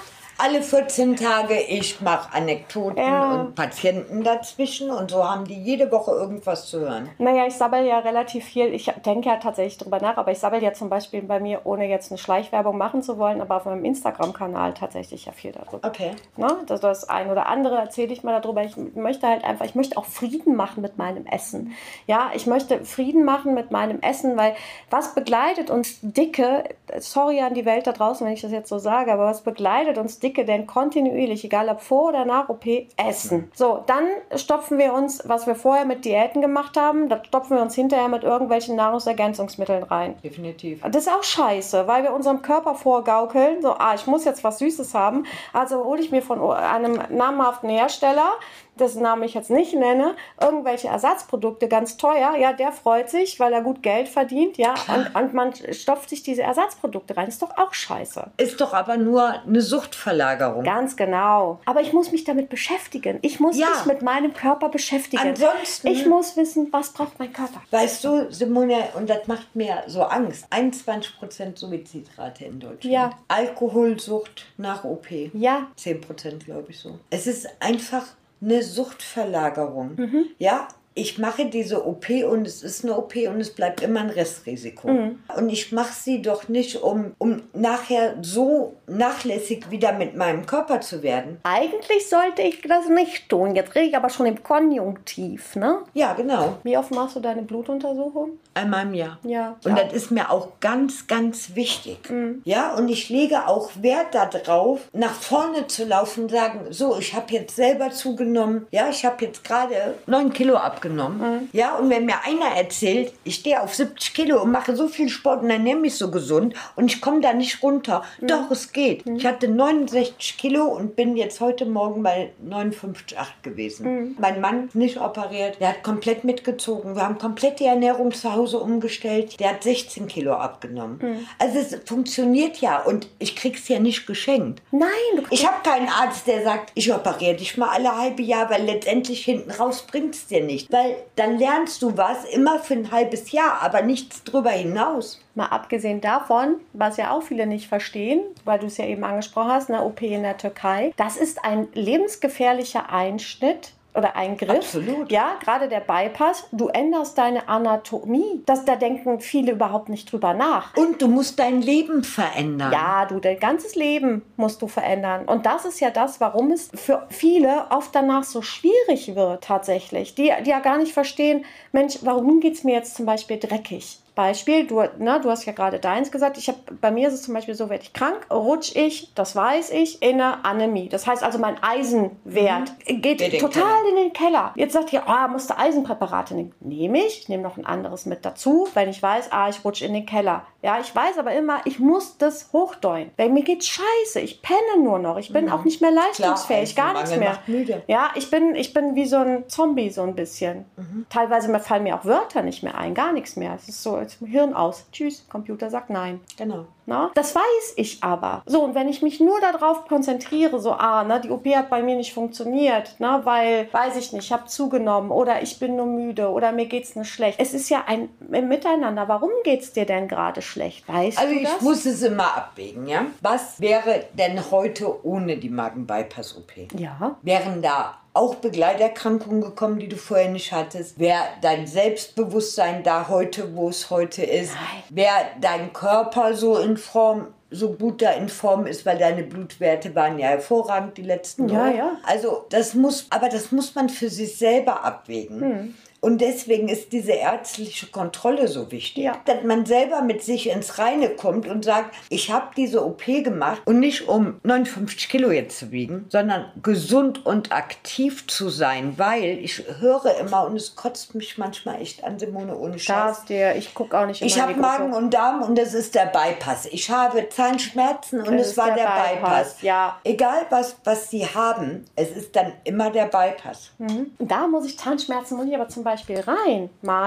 alle vierzehn Tage, ich mache Anekdoten Ja. und Patienten dazwischen und so haben die jede Woche irgendwas zu hören. Naja, ich sabbel ja relativ viel. Ich denke ja tatsächlich drüber nach, aber ich sabbel ja zum Beispiel bei mir, ohne jetzt eine Schleichwerbung machen zu wollen, aber auf meinem Instagram-Kanal tatsächlich ja viel darüber. Okay. Ne? Das, das ein oder andere erzähle ich mal darüber. Ich möchte halt einfach, ich möchte auch Frieden machen mit meinem Essen. Ja, ich möchte Frieden machen mit meinem Essen, weil was begleitet uns Dicke, sorry an die Welt da draußen, wenn ich das jetzt so sage, aber was begleitet uns Dicke denn kontinuierlich, egal ob vor oder nach O P, Essen. So, dann stopfen wir uns, was wir vorher mit Diäten gemacht haben, da stopfen wir uns hinterher mit irgendwelchen Nahrungsergänzungsmitteln rein. Definitiv. Das ist auch scheiße, weil wir unserem Körper vorgaukeln, so, ah, ich muss jetzt was Süßes haben, also hole ich mir von einem namhaften Hersteller, dessen Namen ich jetzt nicht nenne, irgendwelche Ersatzprodukte, ganz teuer, ja, der freut sich, weil er gut Geld verdient, ja, und, und man stopft sich diese Ersatzprodukte rein, ist doch auch scheiße. Ist doch aber nur eine Suchtverlagerung. Ganz genau. Aber ich muss mich damit beschäftigen. Ich muss Ja. mich mit meinem Körper beschäftigen. Ansonsten- Ich muss wissen, was braucht mein Körper. Weißt du, Simone, und das macht mir so Angst, einundzwanzig Prozent Suizidrate in Deutschland. Ja. Alkoholsucht nach O P. Ja. zehn Prozent, glaube ich so. Es ist einfach eine Suchtverlagerung. Mhm. Ja, ich mache diese O P und es ist eine O P und es bleibt immer ein Restrisiko. Mhm. Und ich mache sie doch nicht, um, um nachher so nachlässig wieder mit meinem Körper zu werden. Eigentlich sollte ich das nicht tun. Jetzt rede ich aber schon im Konjunktiv, ne? Ja, genau. Wie oft machst du deine Blutuntersuchung? Einmal im Jahr. Ja. Und Ja. das ist mir auch ganz, ganz wichtig. Ja, und ich lege auch Wert darauf, nach vorne zu laufen und sagen, so, ich habe jetzt selber zugenommen. Ja, ich habe jetzt gerade neun Kilo abgenommen. Ja, und wenn mir einer erzählt, ich stehe auf siebzig Kilo und mache so viel Sport und ernähre mich so gesund und ich komme da nicht runter. Doch, es geht. Ich hatte neunundsechzig Kilo und bin jetzt heute Morgen bei neunundfünfzig Komma acht gewesen. Mein Mann ist nicht operiert, der hat komplett mitgezogen. Wir haben komplett die Ernährung zu Hause umgestellt. Der hat sechzehn Kilo abgenommen. Also es funktioniert ja und ich krieg's ja nicht geschenkt. Nein, du Ich habe keinen Arzt, der sagt, ich operiere dich mal alle halbe Jahr, weil letztendlich hinten raus bringt es dir nicht. Weil dann lernst du was immer für ein halbes Jahr, aber nichts drüber hinaus. Mal abgesehen davon, was ja auch viele nicht verstehen, weil du es ja eben angesprochen hast, eine O P in der Türkei, das ist ein lebensgefährlicher Einschnitt oder Eingriff. Absolut. Ja, gerade der Bypass. Du änderst deine Anatomie. Das, da denken viele überhaupt nicht drüber nach. Und du musst dein Leben verändern. Ja, du, dein ganzes Leben musst du verändern. Und das ist ja das, warum es für viele oft danach so schwierig wird tatsächlich. Die, die ja gar nicht verstehen, Mensch, warum geht es mir jetzt zum Beispiel dreckig? Beispiel, du, ne, du hast ja gerade deins gesagt, ich hab, bei mir ist es zum Beispiel so, werde ich krank, rutsche ich, das weiß ich, in eine Anämie. Das heißt also, mein Eisenwert Mhm. geht In den total Keller. in den Keller. Jetzt sagt ihr, ah, musst du Eisenpräparate nehmen. Nehme ich, ich nehme noch ein anderes mit dazu, wenn ich weiß, ah, ich rutsche in den Keller. Ja, ich weiß aber immer, ich muss das hochdeuen. Weil mir geht's scheiße, ich penne nur noch, ich bin auch nicht mehr leistungsfähig, Klar, gar nichts Eisenmangel mehr. macht müde. Ja, ich bin, ich bin wie so ein Zombie so ein bisschen. Teilweise fallen mir auch Wörter nicht mehr ein, gar nichts mehr. Es ist so, jetzt Hirn aus. Tschüss, Computer sagt nein. Genau. Na? Das weiß ich aber. So, und wenn ich mich nur darauf konzentriere, so, ah, ne, die O P hat bei mir nicht funktioniert, ne, weil, weiß ich nicht, ich habe zugenommen oder ich bin nur müde oder mir geht's nicht schlecht. Es ist ja ein Miteinander. Warum geht's dir denn gerade schlecht? Weißt Also du ich das? muss es immer abwägen, ja. Was wäre denn heute ohne die Magen-Bypass-O P? Ja. Wären da auch Begleiterkrankungen gekommen, die du vorher nicht hattest? Wäre dein Selbstbewusstsein da heute, wo es heute ist? Nein. Wäre dein Körper so in Form, so gut da in Form ist, weil deine Blutwerte waren ja hervorragend die letzten Ja, Jahre? ja. Also das muss, aber das muss man für sich selber abwägen. Hm. Und deswegen ist diese ärztliche Kontrolle so wichtig, Ja. dass man selber mit sich ins Reine kommt und sagt, ich habe diese O P gemacht und nicht um neunundfünfzig Kilo jetzt zu wiegen, sondern gesund und aktiv zu sein, weil ich höre immer und es kotzt mich manchmal echt an, Simone, ohne Scheiß. Das dir, ich gucke auch nicht immer Ich in habe die Gruppe. Magen und Darm und das ist der Bypass. Ich habe Zahnschmerzen und Das es ist war der der, Bypass, Bypass. ja. Egal was, was sie haben, es ist dann immer der Bypass. Da muss ich Zahnschmerzen, muss ich aber zum Beispiel rein mal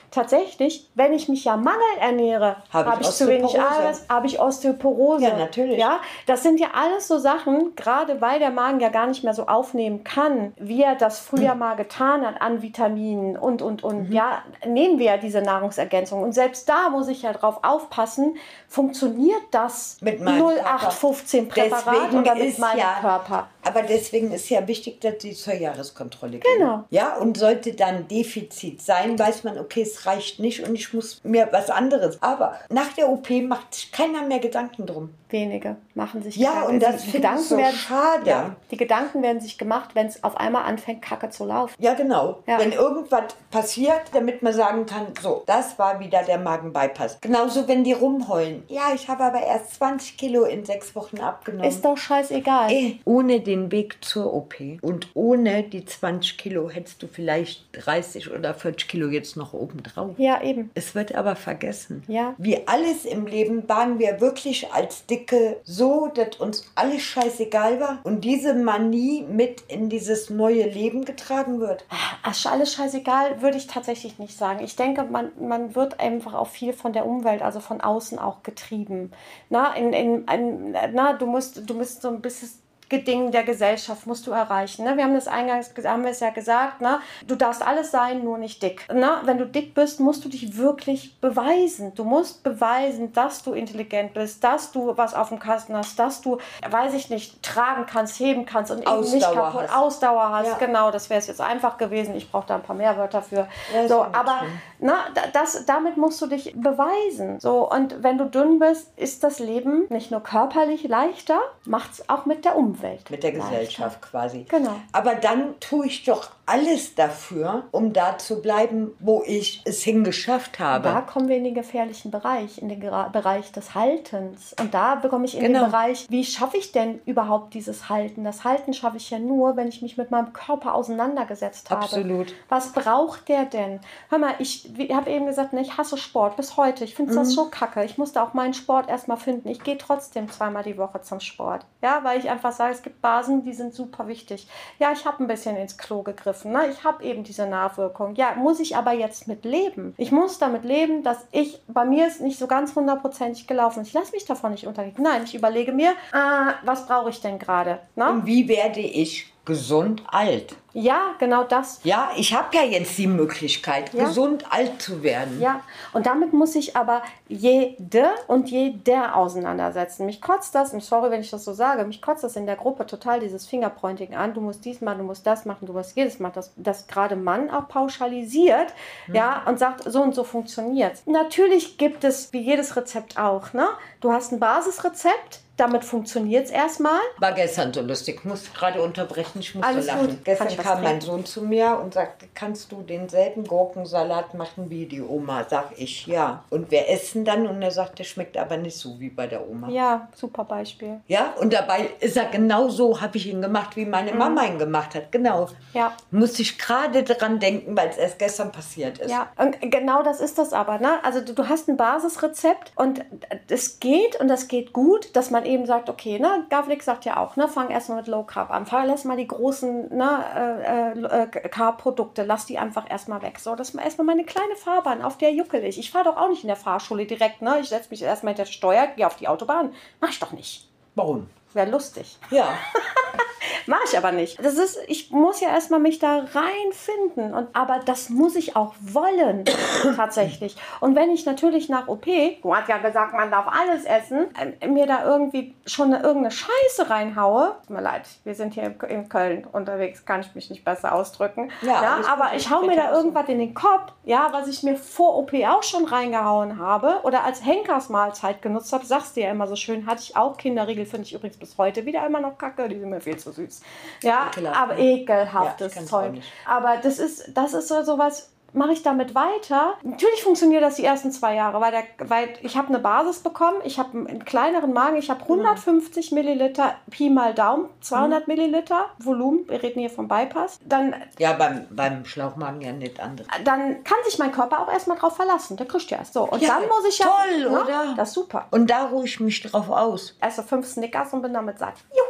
tatsächlich, wenn ich mich ja mangelernähre, habe hab ich zu wenig Eiweiß, habe ich Osteoporose. Ja, natürlich. Ja, das sind ja alles so Sachen, gerade weil der Magen ja gar nicht mehr so aufnehmen kann, wie er das früher mhm. mal getan hat an Vitaminen und, und, und. Mhm. Ja, nehmen wir ja diese Nahrungsergänzung. Und selbst da muss ich ja drauf aufpassen, funktioniert das mit null acht fünfzehn Präparat oder mit meinem ja, Körper? Aber deswegen ist ja wichtig, dass die zur Jahreskontrolle gehen. Genau. Ja, und sollte dann Defizit sein, weiß man, okay, es reicht nicht und ich muss mir was anderes. Aber nach der O P macht sich keiner mehr Gedanken drum. Wenige machen sich ja, Gedanken. Und das die Gedanken so werden, schade. Ja, die Gedanken werden sich gemacht, wenn es auf einmal anfängt, Kacke zu laufen. Ja, genau. Ja. Wenn irgendwas passiert, damit man sagen kann, so, das war wieder der Magenbypass. Genauso, wenn die rumheulen. Ja, ich habe aber erst zwanzig Kilo in sechs Wochen abgenommen. Ist doch scheißegal. Ey, ohne den Weg zur O P und ohne die zwanzig Kilo hättest du vielleicht dreißig oder vierzig Kilo jetzt noch oben drauf. Ja, eben. Es wird aber vergessen. Ja. Wie alles im Leben waren wir wirklich als Dicke so, dass uns alles scheißegal war und diese Manie mit in dieses neue Leben getragen wird. Ach, alles scheißegal würde ich tatsächlich nicht sagen. Ich denke, man, man wird einfach auch viel von der Umwelt, also von außen auch getrieben. Na, in, in, in, na du musst, du musst so ein bisschen Ding der Gesellschaft musst du erreichen. Ne? Wir haben das eingangs, haben wir es ja gesagt, ne? Du darfst alles sein, nur nicht dick. Ne? Wenn du dick bist, musst du dich wirklich beweisen. Du musst beweisen, dass du intelligent bist, dass du was auf dem Kasten hast, dass du, weiß ich nicht, tragen kannst, heben kannst und eben nicht kaputt hast. Ausdauer hast. Ja. Genau, das wäre es jetzt einfach gewesen. Ich brauche da ein paar mehr Wörter für. Ja, so, aber ne, das, damit musst du dich beweisen. So, und wenn du dünn bist, ist das Leben nicht nur körperlich leichter, macht es auch mit der Umwelt. Welt. Mit der Gesellschaft quasi. Genau. Aber dann tue ich doch alles dafür, um da zu bleiben, wo ich es hingeschafft habe. Da kommen wir in den gefährlichen Bereich, in den Gra- Bereich des Haltens. Und da bekomme ich in genau. den Bereich, wie schaffe ich denn überhaupt dieses Halten? Das Halten schaffe ich ja nur, wenn ich mich mit meinem Körper auseinandergesetzt habe. Absolut. Was braucht der denn? Hör mal, ich, ich habe eben gesagt, ne, ich hasse Sport bis heute. Ich finde mhm. das so kacke. Ich musste auch meinen Sport erstmal finden. Ich gehe trotzdem zweimal die Woche zum Sport. Ja, weil ich einfach sage, es gibt Basen, die sind super wichtig. Ja, ich habe ein bisschen ins Klo gegriffen. Ne? Ich habe eben diese Nachwirkung. Ja, muss ich aber jetzt mit leben. Ich muss damit leben, dass ich, bei mir ist nicht so ganz hundertprozentig gelaufen. Ich lasse mich davon nicht unterkriegen. Nein, ich überlege mir, äh, was brauche ich denn gerade? Ne? Und wie werde ich gesund alt? Ja, genau das. Ja, ich habe ja jetzt die Möglichkeit, ja. gesund alt zu werden. Ja, und damit muss ich aber jede und jeder auseinandersetzen. Mich kotzt das, und sorry, wenn ich das so sage, mich kotzt das in der Gruppe total, dieses Fingerpointing an. Du musst dies machen, du musst das machen, du musst jedes machen. Das, das gerade Mann auch pauschalisiert, mhm. ja, und sagt, so und so funktioniert. Natürlich gibt es, wie jedes Rezept auch, ne? Du hast ein Basisrezept, damit funktioniert es erstmal. War gestern so lustig. Ich musste gerade unterbrechen, ich musste Alles lachen. Gut. Gestern kam mein Sohn zu mir und sagte, kannst du denselben Gurkensalat machen wie die Oma? Sag ich, ja. Und wir essen dann und er sagt, der schmeckt aber nicht so wie bei der Oma. Ja, super Beispiel. Ja, und dabei ist er genau so, habe ich ihn gemacht, wie meine mhm. Mama ihn gemacht hat. Genau. Ja. Musste ich gerade dran denken, weil es erst gestern passiert ist. Ja, und genau das ist das aber. Ne? Also du, du hast ein Basisrezept und es geht und das geht gut, dass man eben sagt, okay, ne, Gavlik sagt ja auch, ne, fang erstmal mit Low Carb an, fang, lass mal die großen ne, äh, äh, Carb-Produkte, lass die einfach erstmal weg. So, das ist erstmal meine kleine Fahrbahn, auf der juckel ich. Ich fahre doch auch nicht in der Fahrschule direkt, ne, ich setze mich erstmal hinter der Steuer, gehe auf die Autobahn. Mach ich doch nicht. Warum? Wäre lustig. Ja. Mach ich aber nicht. Das ist, ich muss ja erstmal mich da reinfinden. Und, aber das muss ich auch wollen, tatsächlich. Und wenn ich natürlich nach O P, du hast ja gesagt, man darf alles essen, äh, mir da irgendwie schon eine, irgendeine Scheiße reinhaue, tut mir leid, wir sind hier in Köln unterwegs, kann ich mich nicht besser ausdrücken. Ja, ja, aber ich hau mir da irgendwas in den Kopf, ja, was ich mir vor O P auch schon reingehauen habe oder als Henkersmahlzeit genutzt habe, sagst du ja immer so schön, hatte ich auch Kinderriegel, finde ich übrigens bis heute wieder immer noch kacke, die sind mir viel zu süß. Ja, ekelhaft, aber ekelhaftes ja, Zeug. Aber das ist, das ist so sowas, mache ich damit weiter. Natürlich funktioniert das die ersten zwei Jahre, weil, der, weil ich habe eine Basis bekommen, ich habe einen kleineren Magen, ich habe hundertfünfzig Milliliter Pi mal Daumen, zweihundert mhm. Milliliter Volumen, wir reden hier vom Bypass. Dann, ja, beim, beim Schlauchmagen ja nicht anders. Dann kann sich mein Körper auch erstmal drauf verlassen, der kriegt ja erst so. Und ja, dann muss ich ja... Toll, ne, oder? Das ist super. Und da ruhe ich mich drauf aus. Also fünf Snickers und bin damit satt. Juhu!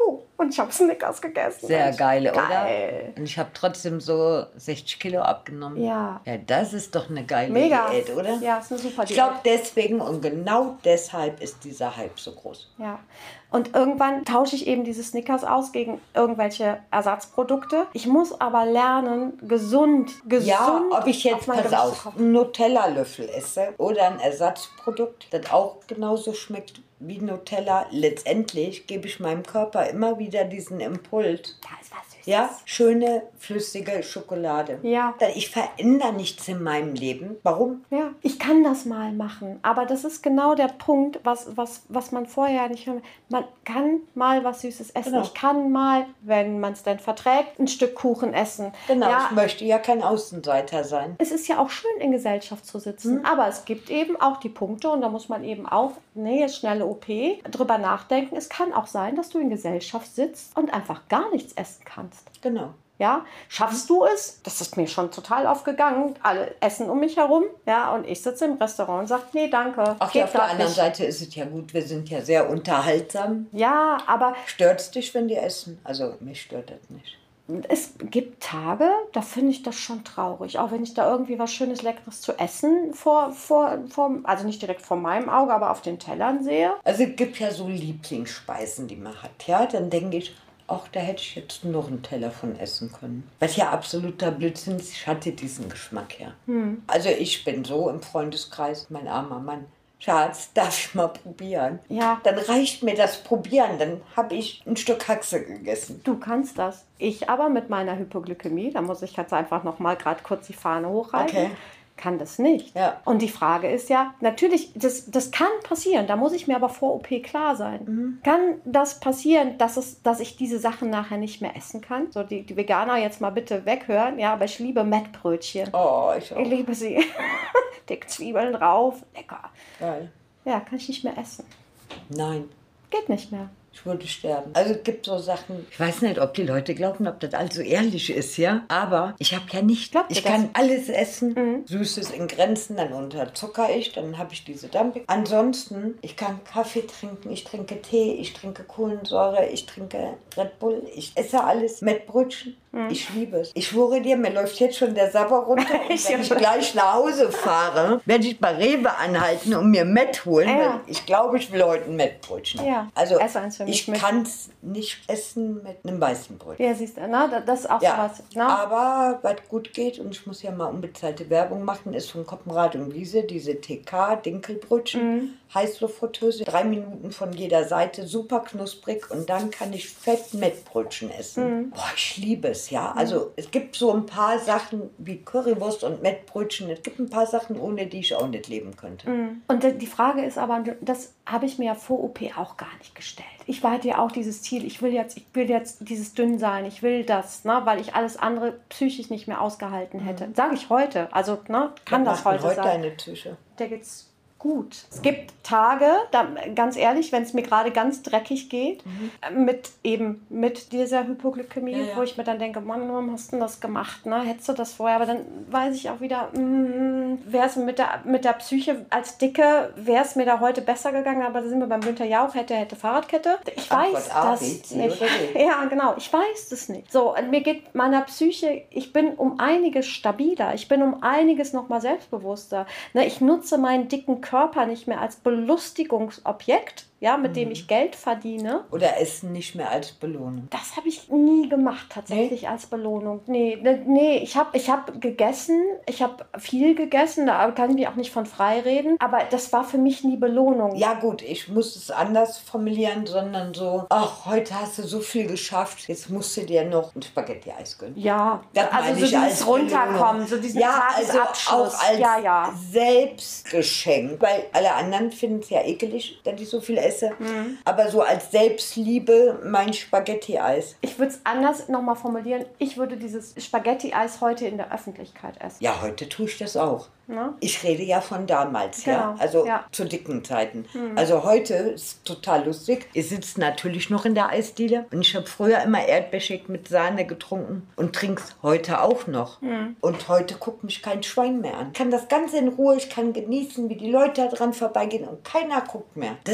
Uh, und ich habe Snickers gegessen. Sehr Mensch. geil, oder? Geil. Und ich habe trotzdem so sechzig Kilo abgenommen. Ja. Ja, das ist doch eine geile Mega. Diät, oder? Ja, ist eine super Diät. Ich glaube, deswegen und genau deshalb ist dieser Hype so groß. Ja. Und irgendwann tausche ich eben diese Snickers aus gegen irgendwelche Ersatzprodukte. Ich muss aber lernen, gesund, gesund Ja, ob ich jetzt, auf mein pass Gewicht zu auf, kommen. einen Nutella-Löffel esse oder ein Ersatzprodukt, das auch genauso schmeckt wie Nutella. Letztendlich gebe ich meinem Körper immer wieder diesen Impuls. Da ist was Süßes. Ja, schöne, flüssige Schokolade. Ja. Ich verändere nichts in meinem Leben. Warum? Ja, ich kann das mal machen, aber das ist genau der Punkt, was, was, was man vorher nicht... Man kann mal was Süßes essen. Genau. Ich kann mal, wenn man es denn verträgt, ein Stück Kuchen essen. Genau, Ja, ich möchte ja kein Außenseiter sein. es ist ja auch schön, in Gesellschaft zu sitzen, aber es gibt eben auch die Punkte und da muss man eben auch, nee, jetzt schnelle O P, drüber nachdenken. Es kann auch sein, dass du in Gesellschaft sitzt und einfach gar nichts essen kannst. Genau. Ja, schaffst du es? Das ist mir schon total aufgegangen. Alle essen um mich herum, ja, und ich sitze im Restaurant und sage, nee, danke. Ach geht ja, auf der grad anderen nicht. Seite ist es ja gut, wir sind ja sehr unterhaltsam. Ja, aber Stört es dich, wenn die essen? Also mich stört das nicht. es gibt Tage, da finde ich das schon traurig. Auch wenn ich da irgendwie was Schönes, Leckeres zu essen vor, vor, vor, also nicht direkt vor meinem Auge, aber auf den Tellern sehe. Also es gibt ja so Lieblingsspeisen, die man hat. Ja, dann denke ich, ach, da hätte ich jetzt noch einen Teller von essen können. Was ja absoluter Blödsinn ist, ich hatte diesen Geschmack ja. Hm. Also ich bin so im Freundeskreis, mein armer Mann. Schatz, darf ich mal probieren? Ja. Dann reicht mir das Probieren, dann habe ich ein Stück Haxe gegessen. Du kannst das. Ich aber mit meiner Hypoglykämie, da muss ich jetzt einfach noch mal gerade kurz die Fahne hochhalten, Okay. kann das nicht. Ja. Und die Frage ist ja, natürlich, das, das kann passieren, da muss ich mir aber vor O P klar sein. Mhm. Kann das passieren, dass, es, dass ich diese Sachen nachher nicht mehr essen kann? So, die, die Veganer jetzt mal bitte weghören, ja, aber ich liebe Mettbrötchen. Oh, ich auch. Ich liebe sie. Dick Zwiebeln drauf, lecker. Geil. Ja, kann ich nicht mehr essen. Nein. Geht nicht mehr. Ich würde sterben. Also es gibt so Sachen, ich weiß nicht, ob die Leute glauben, ob das also ehrlich ist, ja. Aber ich habe ja nicht, Glaubt ihr ich das? kann alles essen. Süßes in Grenzen, dann unterzucker ich, dann habe ich diese Dumping. Ansonsten, ich kann Kaffee trinken, ich trinke Tee, ich trinke Kohlensäure, ich trinke Red Bull, ich esse alles mit Brötchen. Ich liebe es. Ich schwöre dir, mir läuft jetzt schon der Sabber runter. Und Ich wenn ich ja. gleich nach Hause fahre, werde ich bei Rewe anhalten und mir Mett holen. Ja. Weil ich glaube, ich will heute ein Mettbrötchen. Ja, Also ess eins für mich ich mit. kann es nicht essen mit einem weißen Brötchen. Ja, siehst du, ne? Das ist auch Ja, sowas. Ne? aber was gut geht, und ich muss ja mal unbezahlte Werbung machen, ist von Koppenrad und Wiese diese T K Dinkelbrötchen, Mhm. Heißluftfritteuse, drei Minuten von jeder Seite, super knusprig und dann kann ich fett Mettbrötchen essen. Mhm. Boah, ich liebe es, ja. Also es gibt so ein paar Sachen wie Currywurst und Mettbrötchen, es gibt ein paar Sachen, ohne die ich auch nicht leben könnte. Und die Frage ist aber, das habe ich mir ja vor O P auch gar nicht gestellt. Ich hatte ja auch dieses Ziel, ich will jetzt, ich will jetzt dieses dünn sein, ich will das, ne, weil ich alles andere psychisch nicht mehr ausgehalten hätte. Sage ich heute, also ne, kann Was das macht denn heute heute sein. deine Tische? Der geht's gut. Es gibt Tage, da, ganz ehrlich, wenn es mir gerade ganz dreckig geht, äh, mit eben mit dieser Hypoglykämie, Ja, ja. wo ich mir dann denke, Mann, warum hast du denn das gemacht? Ne? Hättest du das vorher? Aber dann weiß ich auch wieder, wäre es mit der, mit der Psyche als Dicke, wäre es mir da heute besser gegangen, aber da sind wir beim Günther Jauch, hätte, hätte Fahrradkette. Ich Antwort weiß A, das B, C nicht. oder D. Ja, genau, ich weiß das nicht. So, und mir geht meiner Psyche, ich bin um einiges stabiler, ich bin um einiges noch mal selbstbewusster. Ne, ich nutze meinen dicken Körper nicht mehr als Belustigungsobjekt, ja, mit dem ich Geld verdiene. Oder Essen nicht mehr als Belohnung. Das habe ich nie gemacht, tatsächlich als Belohnung. Nee, ne, nee, ich habe ich hab gegessen, ich habe viel gegessen, da kann ich mich auch nicht von frei reden, aber das war für mich nie Belohnung. Ja gut, ich muss es anders formulieren, sondern so, ach, heute hast du so viel geschafft, jetzt musst du dir noch ein Spaghetti-Eis gönnen. Ja, Das also meine so ich dieses als Runterkommen, Belohnung. so diesen Ja, also Tagesabschluss. auch als ja, ja. Selbstgeschenk, weil alle anderen finden es ja ekelig, dass ich so viel esse, Mhm. aber so als Selbstliebe mein Spaghetti-Eis. Ich würde es anders nochmal formulieren. Ich würde dieses Spaghetti-Eis heute in der Öffentlichkeit essen. Ja, heute tue ich das auch. Ne? Ich rede ja von damals, ja, Genau, also ja. zu dicken Zeiten. Also heute ist total lustig. Ihr sitzt natürlich noch in der Eisdiele und ich habe früher immer Erdbeershake mit Sahne getrunken und trink's heute auch noch. Und heute guckt mich kein Schwein mehr an. Ich kann das ganz in Ruhe, ich kann genießen, wie die Leute da dran vorbeigehen und keiner guckt mehr. Das ist so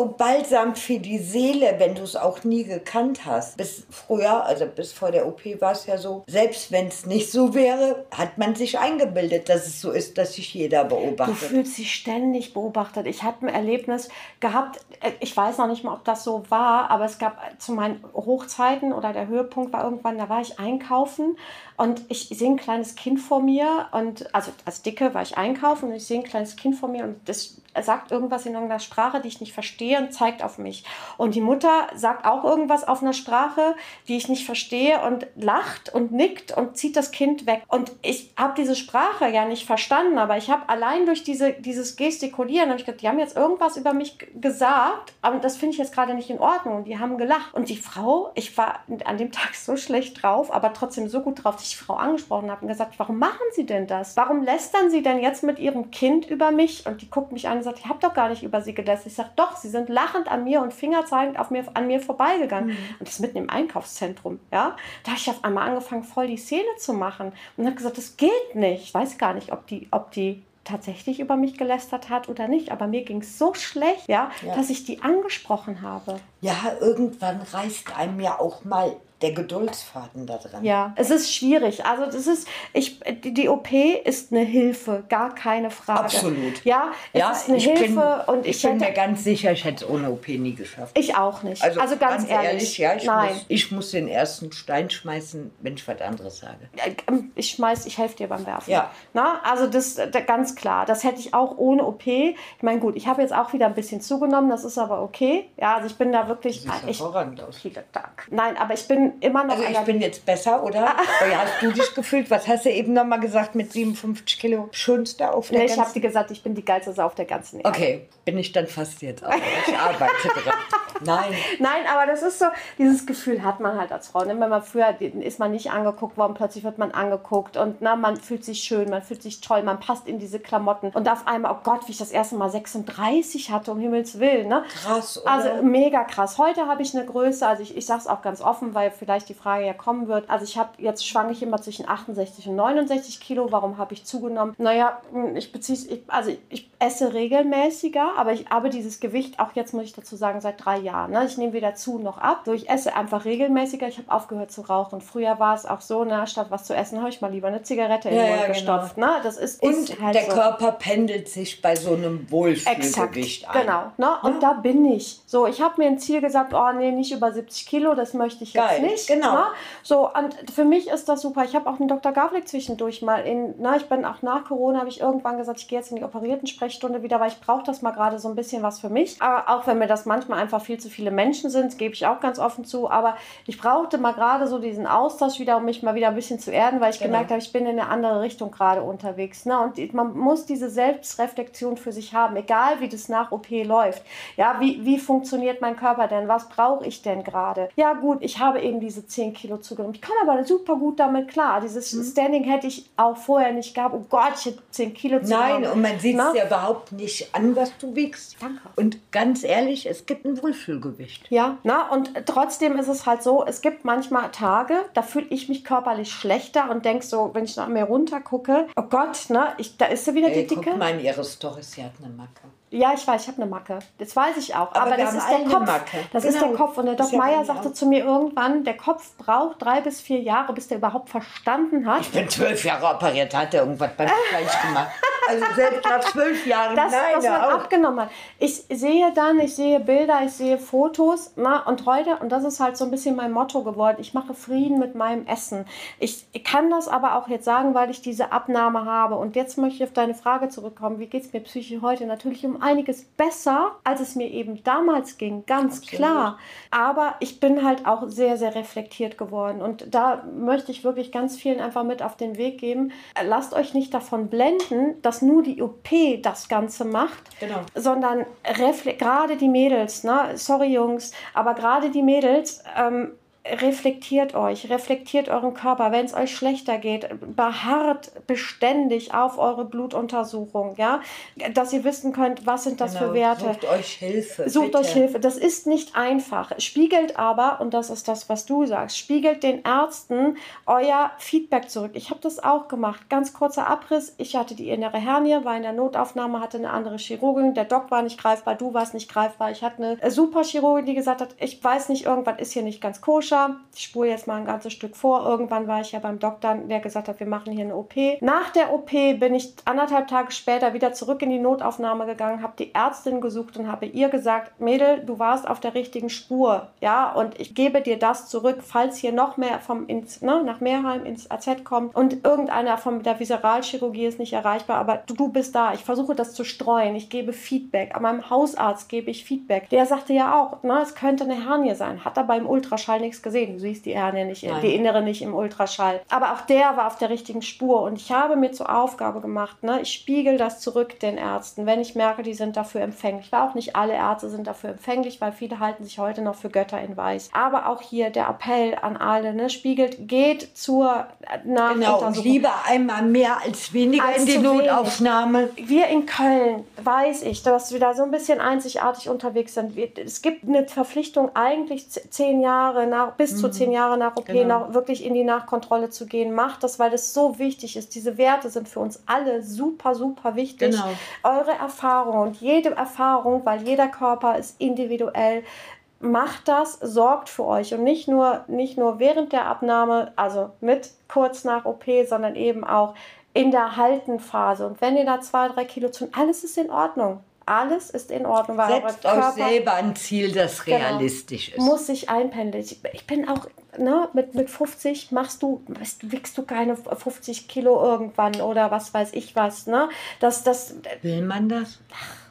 so balsam für die Seele, wenn du es auch nie gekannt hast. Bis früher, also bis vor der O P war es ja so, selbst wenn es nicht so wäre, hat man sich eingebildet, dass es so ist, dass sich jeder beobachtet. Du fühlst dich ständig beobachtet. Ich habe ein Erlebnis gehabt, ich weiß noch nicht mal, ob das so war, aber es gab zu meinen Hochzeiten oder der Höhepunkt war irgendwann, da war ich einkaufen und ich sehe ein kleines Kind vor mir und, also als Dicke war ich einkaufen und ich sehe ein kleines Kind vor mir und das sagt irgendwas in irgendeiner Sprache, die ich nicht verstehe und zeigt auf mich. Und die Mutter sagt auch irgendwas auf einer Sprache, die ich nicht verstehe und lacht und nickt und zieht das Kind weg. Und ich habe diese Sprache ja nicht verstanden, aber ich habe allein durch diese, dieses Gestikulieren, habe ich gedacht, die haben jetzt irgendwas über mich gesagt, aber das finde ich jetzt gerade nicht in Ordnung. Und die haben gelacht. Und die Frau, ich war an dem Tag so schlecht drauf, aber trotzdem so gut drauf, dass ich die Frau angesprochen habe und gesagt, warum machen Sie denn das? Warum lästern Sie denn jetzt mit Ihrem Kind über mich? Und die guckt mich an und sagt, ich habe doch gar nicht über Sie gelästert. Ich sage, doch, Sie sind lachend an mir und fingerzeigend auf mir, an mir vorbeigegangen. Mhm. Und das mitten im Einkaufszentrum. Ja? Da habe ich auf einmal angefangen, voll die Szene zu machen. Und habe gesagt, das geht nicht. Ich weiß gar nicht, ob die, ob die tatsächlich über mich gelästert hat oder nicht. Aber mir ging es so schlecht, ja, ja, dass ich die angesprochen habe. Ja, irgendwann reißt einem ja auch mal der Geduldsfaden da dran. Ja, es ist schwierig. Also das ist, ich, die, die O P ist eine Hilfe, gar keine Frage. Absolut. Ja, es ja, ist eine ich Hilfe. Bin, und ich, ich bin hätte, mir ganz sicher, ich hätte es ohne O P nie geschafft. Ich auch nicht. Also, also ganz, ganz ehrlich, ehrlich, ja, ich, nein. Muss, ich muss den ersten Stein schmeißen, wenn ich was anderes sage. Ich schmeiß, ich helfe dir beim Werfen. Ja. Na, also das, das ganz klar. Das hätte ich auch ohne O P. Ich meine, gut, ich habe jetzt auch wieder ein bisschen zugenommen, das ist aber okay. Ja, also ich bin da wirklich... Du siehst hervorragend aus. Vielen Dank. Nein, aber ich bin immer noch... Also ich bin jetzt besser, oder? Oder hast du dich gefühlt? Was hast du eben noch mal gesagt mit siebenundfünfzig Kilo? Schönste auf der nee, ganzen... Ich habe dir gesagt, ich bin die geilste Sau auf der ganzen Erde. Okay, bin ich dann fast jetzt auch. Ich arbeite dran. Nein. Nein, aber das ist so, dieses Gefühl hat man halt als Frau. Wenn man früher ist man nicht angeguckt worden, plötzlich wird man angeguckt und na, man fühlt sich schön, man fühlt sich toll, man passt in diese Klamotten. Und auf einmal, oh Gott, wie ich das erste Mal sechsunddreißig hatte, um Himmels Willen. Ne? Krass, oder? Also mega krass. Heute habe ich eine Größe, also ich, ich sage es auch ganz offen, weil vielleicht die Frage ja kommen wird. Also ich habe, jetzt schwanke ich immer zwischen achtundsechzig und neunundsechzig Kilo. Warum habe ich zugenommen? Naja, ich beziehe ich, also ich esse regelmäßiger, aber ich habe dieses Gewicht auch jetzt, muss ich dazu sagen, seit drei Jahren. Ne? Ich nehme weder zu noch ab. So, ich esse einfach regelmäßiger. Ich habe aufgehört zu rauchen. Früher war es auch so, ne, statt was zu essen, habe ich mal lieber eine Zigarette in den ja, Mund ja, gestopft. genau. Ne? Das ist, und ist halt der so. Körper pendelt sich bei so einem Wohlfühlgewicht Exakt, ein. genau. Ne? Und ja? Da bin ich. So, ich habe mir ein Ziel gesagt, oh nee, nicht über siebzig Kilo, das möchte ich jetzt Geil, nicht. genau. Ne? So, und für mich ist das super. Ich habe auch einen Doktor Gavlik zwischendurch mal in, na, ich bin auch nach Corona, habe ich irgendwann gesagt, ich gehe jetzt in die Operierten-Sprechstunde wieder, weil ich brauche das mal gerade so ein bisschen was für mich. Aber auch wenn mir das manchmal einfach viel zu viele Menschen sind, das gebe ich auch ganz offen zu, aber ich brauchte mal gerade so diesen Austausch wieder, um mich mal wieder ein bisschen zu erden, weil ich genau. gemerkt habe, ich bin in eine andere Richtung gerade unterwegs. Ne? Und man muss diese Selbstreflexion für sich haben, egal wie das nach O P läuft. Ja, wie, wie funktioniert mein Körper denn? Was brauche ich denn gerade? Ja gut, ich habe eben diese zehn Kilo zugenommen. Ich komme aber super gut damit klar. Dieses mhm. Standing hätte ich auch vorher nicht gehabt. Oh Gott, ich hätte zehn Kilo zugenommen. Nein, und man sieht es ja überhaupt nicht an, was du wiegst. Danke. Und ganz ehrlich, es gibt ein Wohlfühlgewicht. Ja, na, und trotzdem ist es halt so, es gibt manchmal Tage, da fühle ich mich körperlich schlechter und denke so, wenn ich nach mir runter gucke, oh Gott, ne, ich, da ist sie wieder Ey, die Dicke. Guck mal in ihre Storys, sie hat eine Macke. Ja, ich weiß, ich habe eine Macke. Das weiß ich auch. Aber, Aber das ist der Kopf. Macke. Das genau. ist der Kopf. Und der Doc ja Meier sagte auch zu mir irgendwann, der Kopf braucht drei bis vier Jahre, bis der überhaupt verstanden hat. Ich bin zwölf Jahre operiert, hat er irgendwas beim Fleisch gemacht. Also selbst nach zwölf Jahren. Das, nein, was man auch. abgenommen hat. Ich sehe dann, ich sehe Bilder, ich sehe Fotos. Na, und heute, und das ist halt so ein bisschen mein Motto geworden, ich mache Frieden mit meinem Essen. Ich kann das aber auch jetzt sagen, weil ich diese Abnahme habe. Und jetzt möchte ich auf deine Frage zurückkommen. Wie geht es mir psychisch heute? Natürlich um einiges besser, als es mir eben damals ging. Ganz Absolut. Klar. Aber ich bin halt auch sehr, sehr reflektiert geworden. Und da möchte ich wirklich ganz vielen einfach mit auf den Weg geben. Lasst euch nicht davon blenden, dass nur die O P das Ganze macht, genau. sondern refle- gerade die Mädels, ne? Sorry Jungs, aber gerade die Mädels, ähm, reflektiert euch, reflektiert euren Körper, wenn es euch schlechter geht, beharrt beständig auf eure Blutuntersuchung, ja, dass ihr wissen könnt, was sind das genau. für Werte. Sucht euch Hilfe. Sucht bitte. euch Hilfe. Das ist nicht einfach. Spiegelt aber, und das ist das, was du sagst, spiegelt den Ärzten euer Feedback zurück. Ich habe das auch gemacht. Ganz kurzer Abriss. Ich hatte die innere Hernie, war in der Notaufnahme, hatte eine andere Chirurgin. Der Doc war nicht greifbar, du warst nicht greifbar. Ich hatte eine super Chirurgin, die gesagt hat, ich weiß nicht, irgendwas ist hier nicht ganz koscher. Ich spule jetzt mal ein ganzes Stück vor. Irgendwann war ich ja beim Doktor, der gesagt hat, wir machen hier eine O P. Nach der O P bin ich anderthalb Tage später wieder zurück in die Notaufnahme gegangen, habe die Ärztin gesucht und habe ihr gesagt, Mädel, du warst auf der richtigen Spur, ja, und ich gebe dir das zurück, falls hier noch mehr vom ins, ne, nach Meerheim ins A Z kommt und irgendeiner von der Visceralchirurgie ist nicht erreichbar, aber du, du bist da. Ich versuche das zu streuen. Ich gebe Feedback. An meinem Hausarzt gebe ich Feedback. Der sagte ja auch, ne, es könnte eine Hernie sein. Hat er beim Ultraschall nichts gesehen. Du siehst die Hernie nicht, Nein. die innere nicht im Ultraschall. Aber auch der war auf der richtigen Spur und ich habe mir zur Aufgabe gemacht, ne, ich spiegel das zurück den Ärzten, wenn ich merke, die sind dafür empfänglich. Weil auch nicht alle Ärzte sind dafür empfänglich, weil viele halten sich heute noch für Götter in Weiß. Aber auch hier der Appell an alle, ne, spiegelt, geht zur Nachuntersuchung. Genau, und lieber einmal mehr als weniger als in die Notaufnahme. Wenig. Wir in Köln, weiß ich, dass wir da so ein bisschen einzigartig unterwegs sind. Es gibt eine Verpflichtung, eigentlich zehn Jahre nach, bis mhm. zu zehn Jahre nach O P, genau. nach, wirklich in die Nachkontrolle zu gehen. Macht das, weil das so wichtig ist. Diese Werte sind für uns alle super, super wichtig. Genau. Eure Erfahrung und jede Erfahrung, weil jeder Körper ist individuell, macht das, sorgt für euch und nicht nur, nicht nur während der Abnahme, also mit kurz nach O P, sondern eben auch in der Haltenphase. Und wenn ihr da zwei, drei Kilo tun, alles ist in Ordnung. Alles ist in Ordnung. Weil Setzt euch selber ein Ziel, das realistisch genau, ist. Muss sich einpendeln. Ich, ich bin auch, ne, mit, mit fünfzig machst du, wiegst du keine fünfzig Kilo irgendwann oder was weiß ich was. Ne? Das, das, Will man das?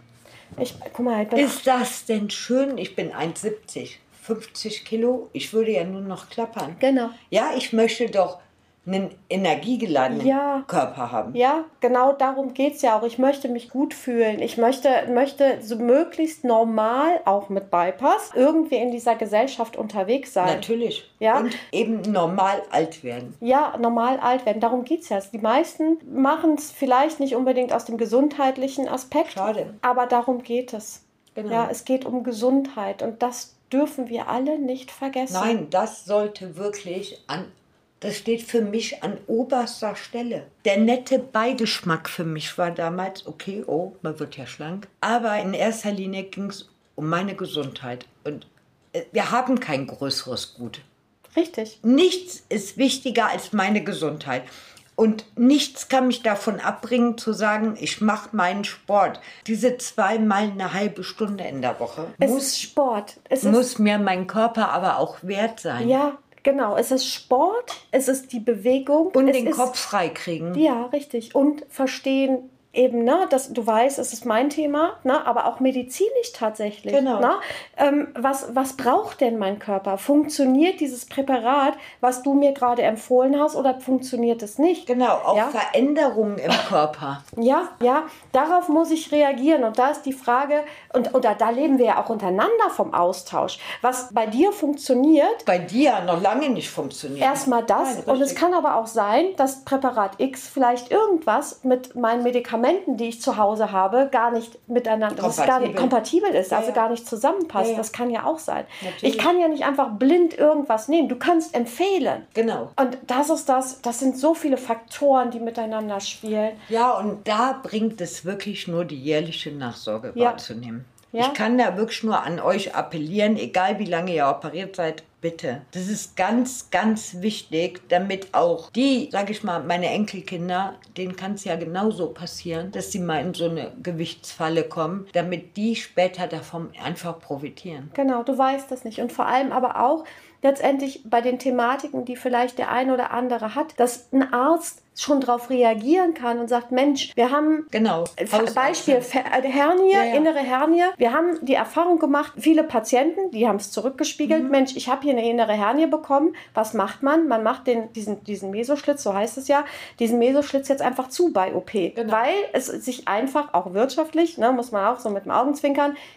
Ich, guck mal, ich ist das denn schön? Ich bin eins siebzig, fünfzig Kilo. Ich würde ja nur noch klappern. Genau. Ja, ich möchte doch einen energiegeladenen ja, Körper haben. Ja, genau darum geht es ja auch. Ich möchte mich gut fühlen. Ich möchte, möchte so möglichst normal, auch mit Bypass, irgendwie in dieser Gesellschaft unterwegs sein. Natürlich. Ja? Und eben normal alt werden. Ja, normal alt werden. Darum geht es ja. Die meisten machen es vielleicht nicht unbedingt aus dem gesundheitlichen Aspekt. Schade. Aber darum geht es. Genau. Ja, es geht um Gesundheit. Und das dürfen wir alle nicht vergessen. Nein, das sollte wirklich an Das steht für mich an oberster Stelle. Der nette Beigeschmack für mich war damals, okay, oh, man wird ja schlank. Aber in erster Linie ging es um meine Gesundheit. Und wir haben kein größeres Gut. Richtig. Nichts ist wichtiger als meine Gesundheit. Und nichts kann mich davon abbringen, zu sagen, ich mache meinen Sport. Diese zweimal eine halbe Stunde in der Woche. Es muss, ist Sport. Es muss ist, mir mein Körper aber auch wert sein. Ja, genau. Es ist Sport, es ist die Bewegung. Und es den ist, Kopf freikriegen. Ja, richtig. Und verstehen eben, ne, dass du weißt, es ist mein Thema, ne, aber auch medizinisch tatsächlich. Genau. Ne, ähm, was, was braucht denn mein Körper? Funktioniert dieses Präparat, was du mir gerade empfohlen hast, oder funktioniert es nicht? Genau, auch ja? Veränderungen im Körper. Ja, ja, darauf muss ich reagieren. Und da ist die Frage, und, und da, da leben wir ja auch untereinander vom Austausch. Was bei dir funktioniert, bei dir noch lange nicht funktioniert. Erstmal das. Nein, und es kann aber auch sein, dass Präparat X vielleicht irgendwas mit meinen Medikamenten, die ich zu Hause habe, gar nicht miteinander kompatibel, gar nicht kompatibel ist, ja, also ja. gar nicht zusammenpasst. Ja, ja. Das kann ja auch sein. Natürlich. Ich kann ja nicht einfach blind irgendwas nehmen. Du kannst empfehlen. Genau. Und das ist das, das sind so viele Faktoren, die miteinander spielen. Ja, und da bringt es wirklich nur die jährliche Nachsorge ja. wahrzunehmen. Ja. Ich kann da wirklich nur an euch appellieren, egal wie lange ihr operiert seid, bitte. Das ist ganz, ganz wichtig, damit auch die, sag ich mal, meine Enkelkinder, denen kann es ja genauso passieren, dass sie mal in so eine Gewichtsfalle kommen, damit die später davon einfach profitieren. Genau, du weißt das nicht. Und vor allem aber auch letztendlich bei den Thematiken, die vielleicht der ein oder andere hat, dass ein Arzt schon darauf reagieren kann und sagt, Mensch, wir haben genau. Beispiel Hernie, ja, ja. innere Hernie. Wir haben die Erfahrung gemacht, viele Patienten, die haben es zurückgespiegelt, mhm. Mensch, ich habe hier eine innere Hernie bekommen. Was macht man? Man macht den, diesen, diesen Mesoschlitz, so heißt es ja, diesen Mesoschlitz jetzt einfach zu bei O P. Genau. Weil es sich einfach auch wirtschaftlich, ne, muss man auch so mit dem Augenzwinkern,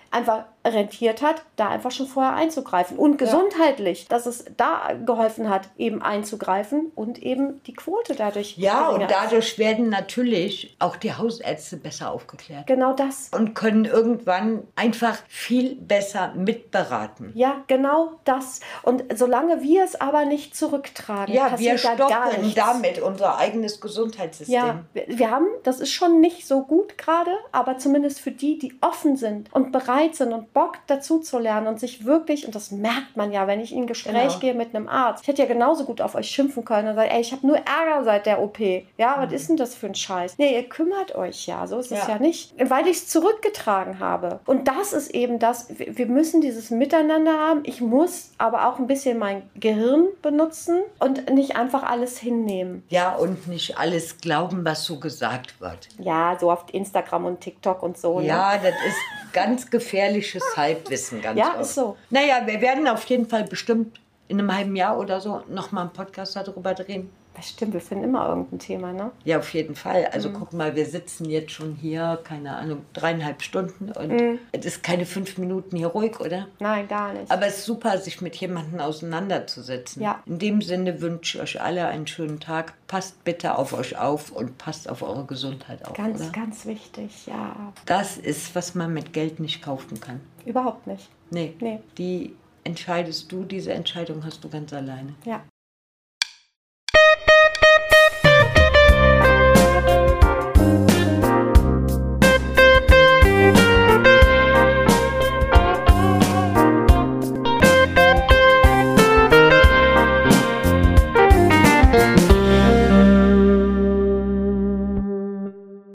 einfach rentiert hat, da einfach schon vorher einzugreifen. Und gesundheitlich, dass es da geholfen hat, eben einzugreifen und eben die Quote dadurch. Ja, und geringer ist. dadurch werden natürlich auch die Hausärzte besser aufgeklärt. Genau das. Und können irgendwann einfach viel besser mitberaten. Ja, genau das. Und solange wir es aber nicht zurücktragen, Ja, wir passiert da gar stoppen nichts. damit unser eigenes Gesundheitssystem. Ja, wir, wir haben, das ist schon nicht so gut gerade, aber zumindest für die, die offen sind und bereit sind und Bock dazu zu lernen und sich wirklich, und das merkt man ja, wenn ich in ein Gespräch Genau. gehe mit einem Arzt. Ich hätte ja genauso gut auf euch schimpfen können und sagen, ey, ich habe nur Ärger seit der O P. Ja, was ist denn das für ein Scheiß? Nee, ihr kümmert euch ja, so ist es Ja. ja nicht. Weil ich es zurückgetragen habe. Und das ist eben das, wir wir müssen dieses Miteinander haben. Ich muss aber auch ein bisschen mein Gehirn benutzen und nicht einfach alles hinnehmen. Ja, und nicht alles glauben, was so gesagt wird. Ja, so auf Instagram und TikTok und so. Ne? Ja, das ist ganz gefährliches Halbwissen, ganz Ja, oft. ist so. Naja, wir werden auf jeden Fall bestimmt in einem halben Jahr oder so nochmal einen Podcast darüber drehen. Das stimmt, wir finden immer irgendein Thema, ne? Ja, auf jeden Fall. Also Mhm. guck mal, wir sitzen jetzt schon hier, keine Ahnung, dreieinhalb Stunden und Mhm. es ist keine fünf Minuten hier ruhig, oder? Nein, gar nicht. Aber es ist super, sich mit jemandem auseinanderzusetzen. Ja. In dem Sinne wünsche ich euch alle einen schönen Tag. Passt bitte auf euch auf und passt auf eure Gesundheit auf. Ganz, oder? ganz wichtig, ja. Das ist, was man mit Geld nicht kaufen kann. Überhaupt nicht. Nee. Nee. Die entscheidest du, diese Entscheidung hast du ganz alleine. Ja.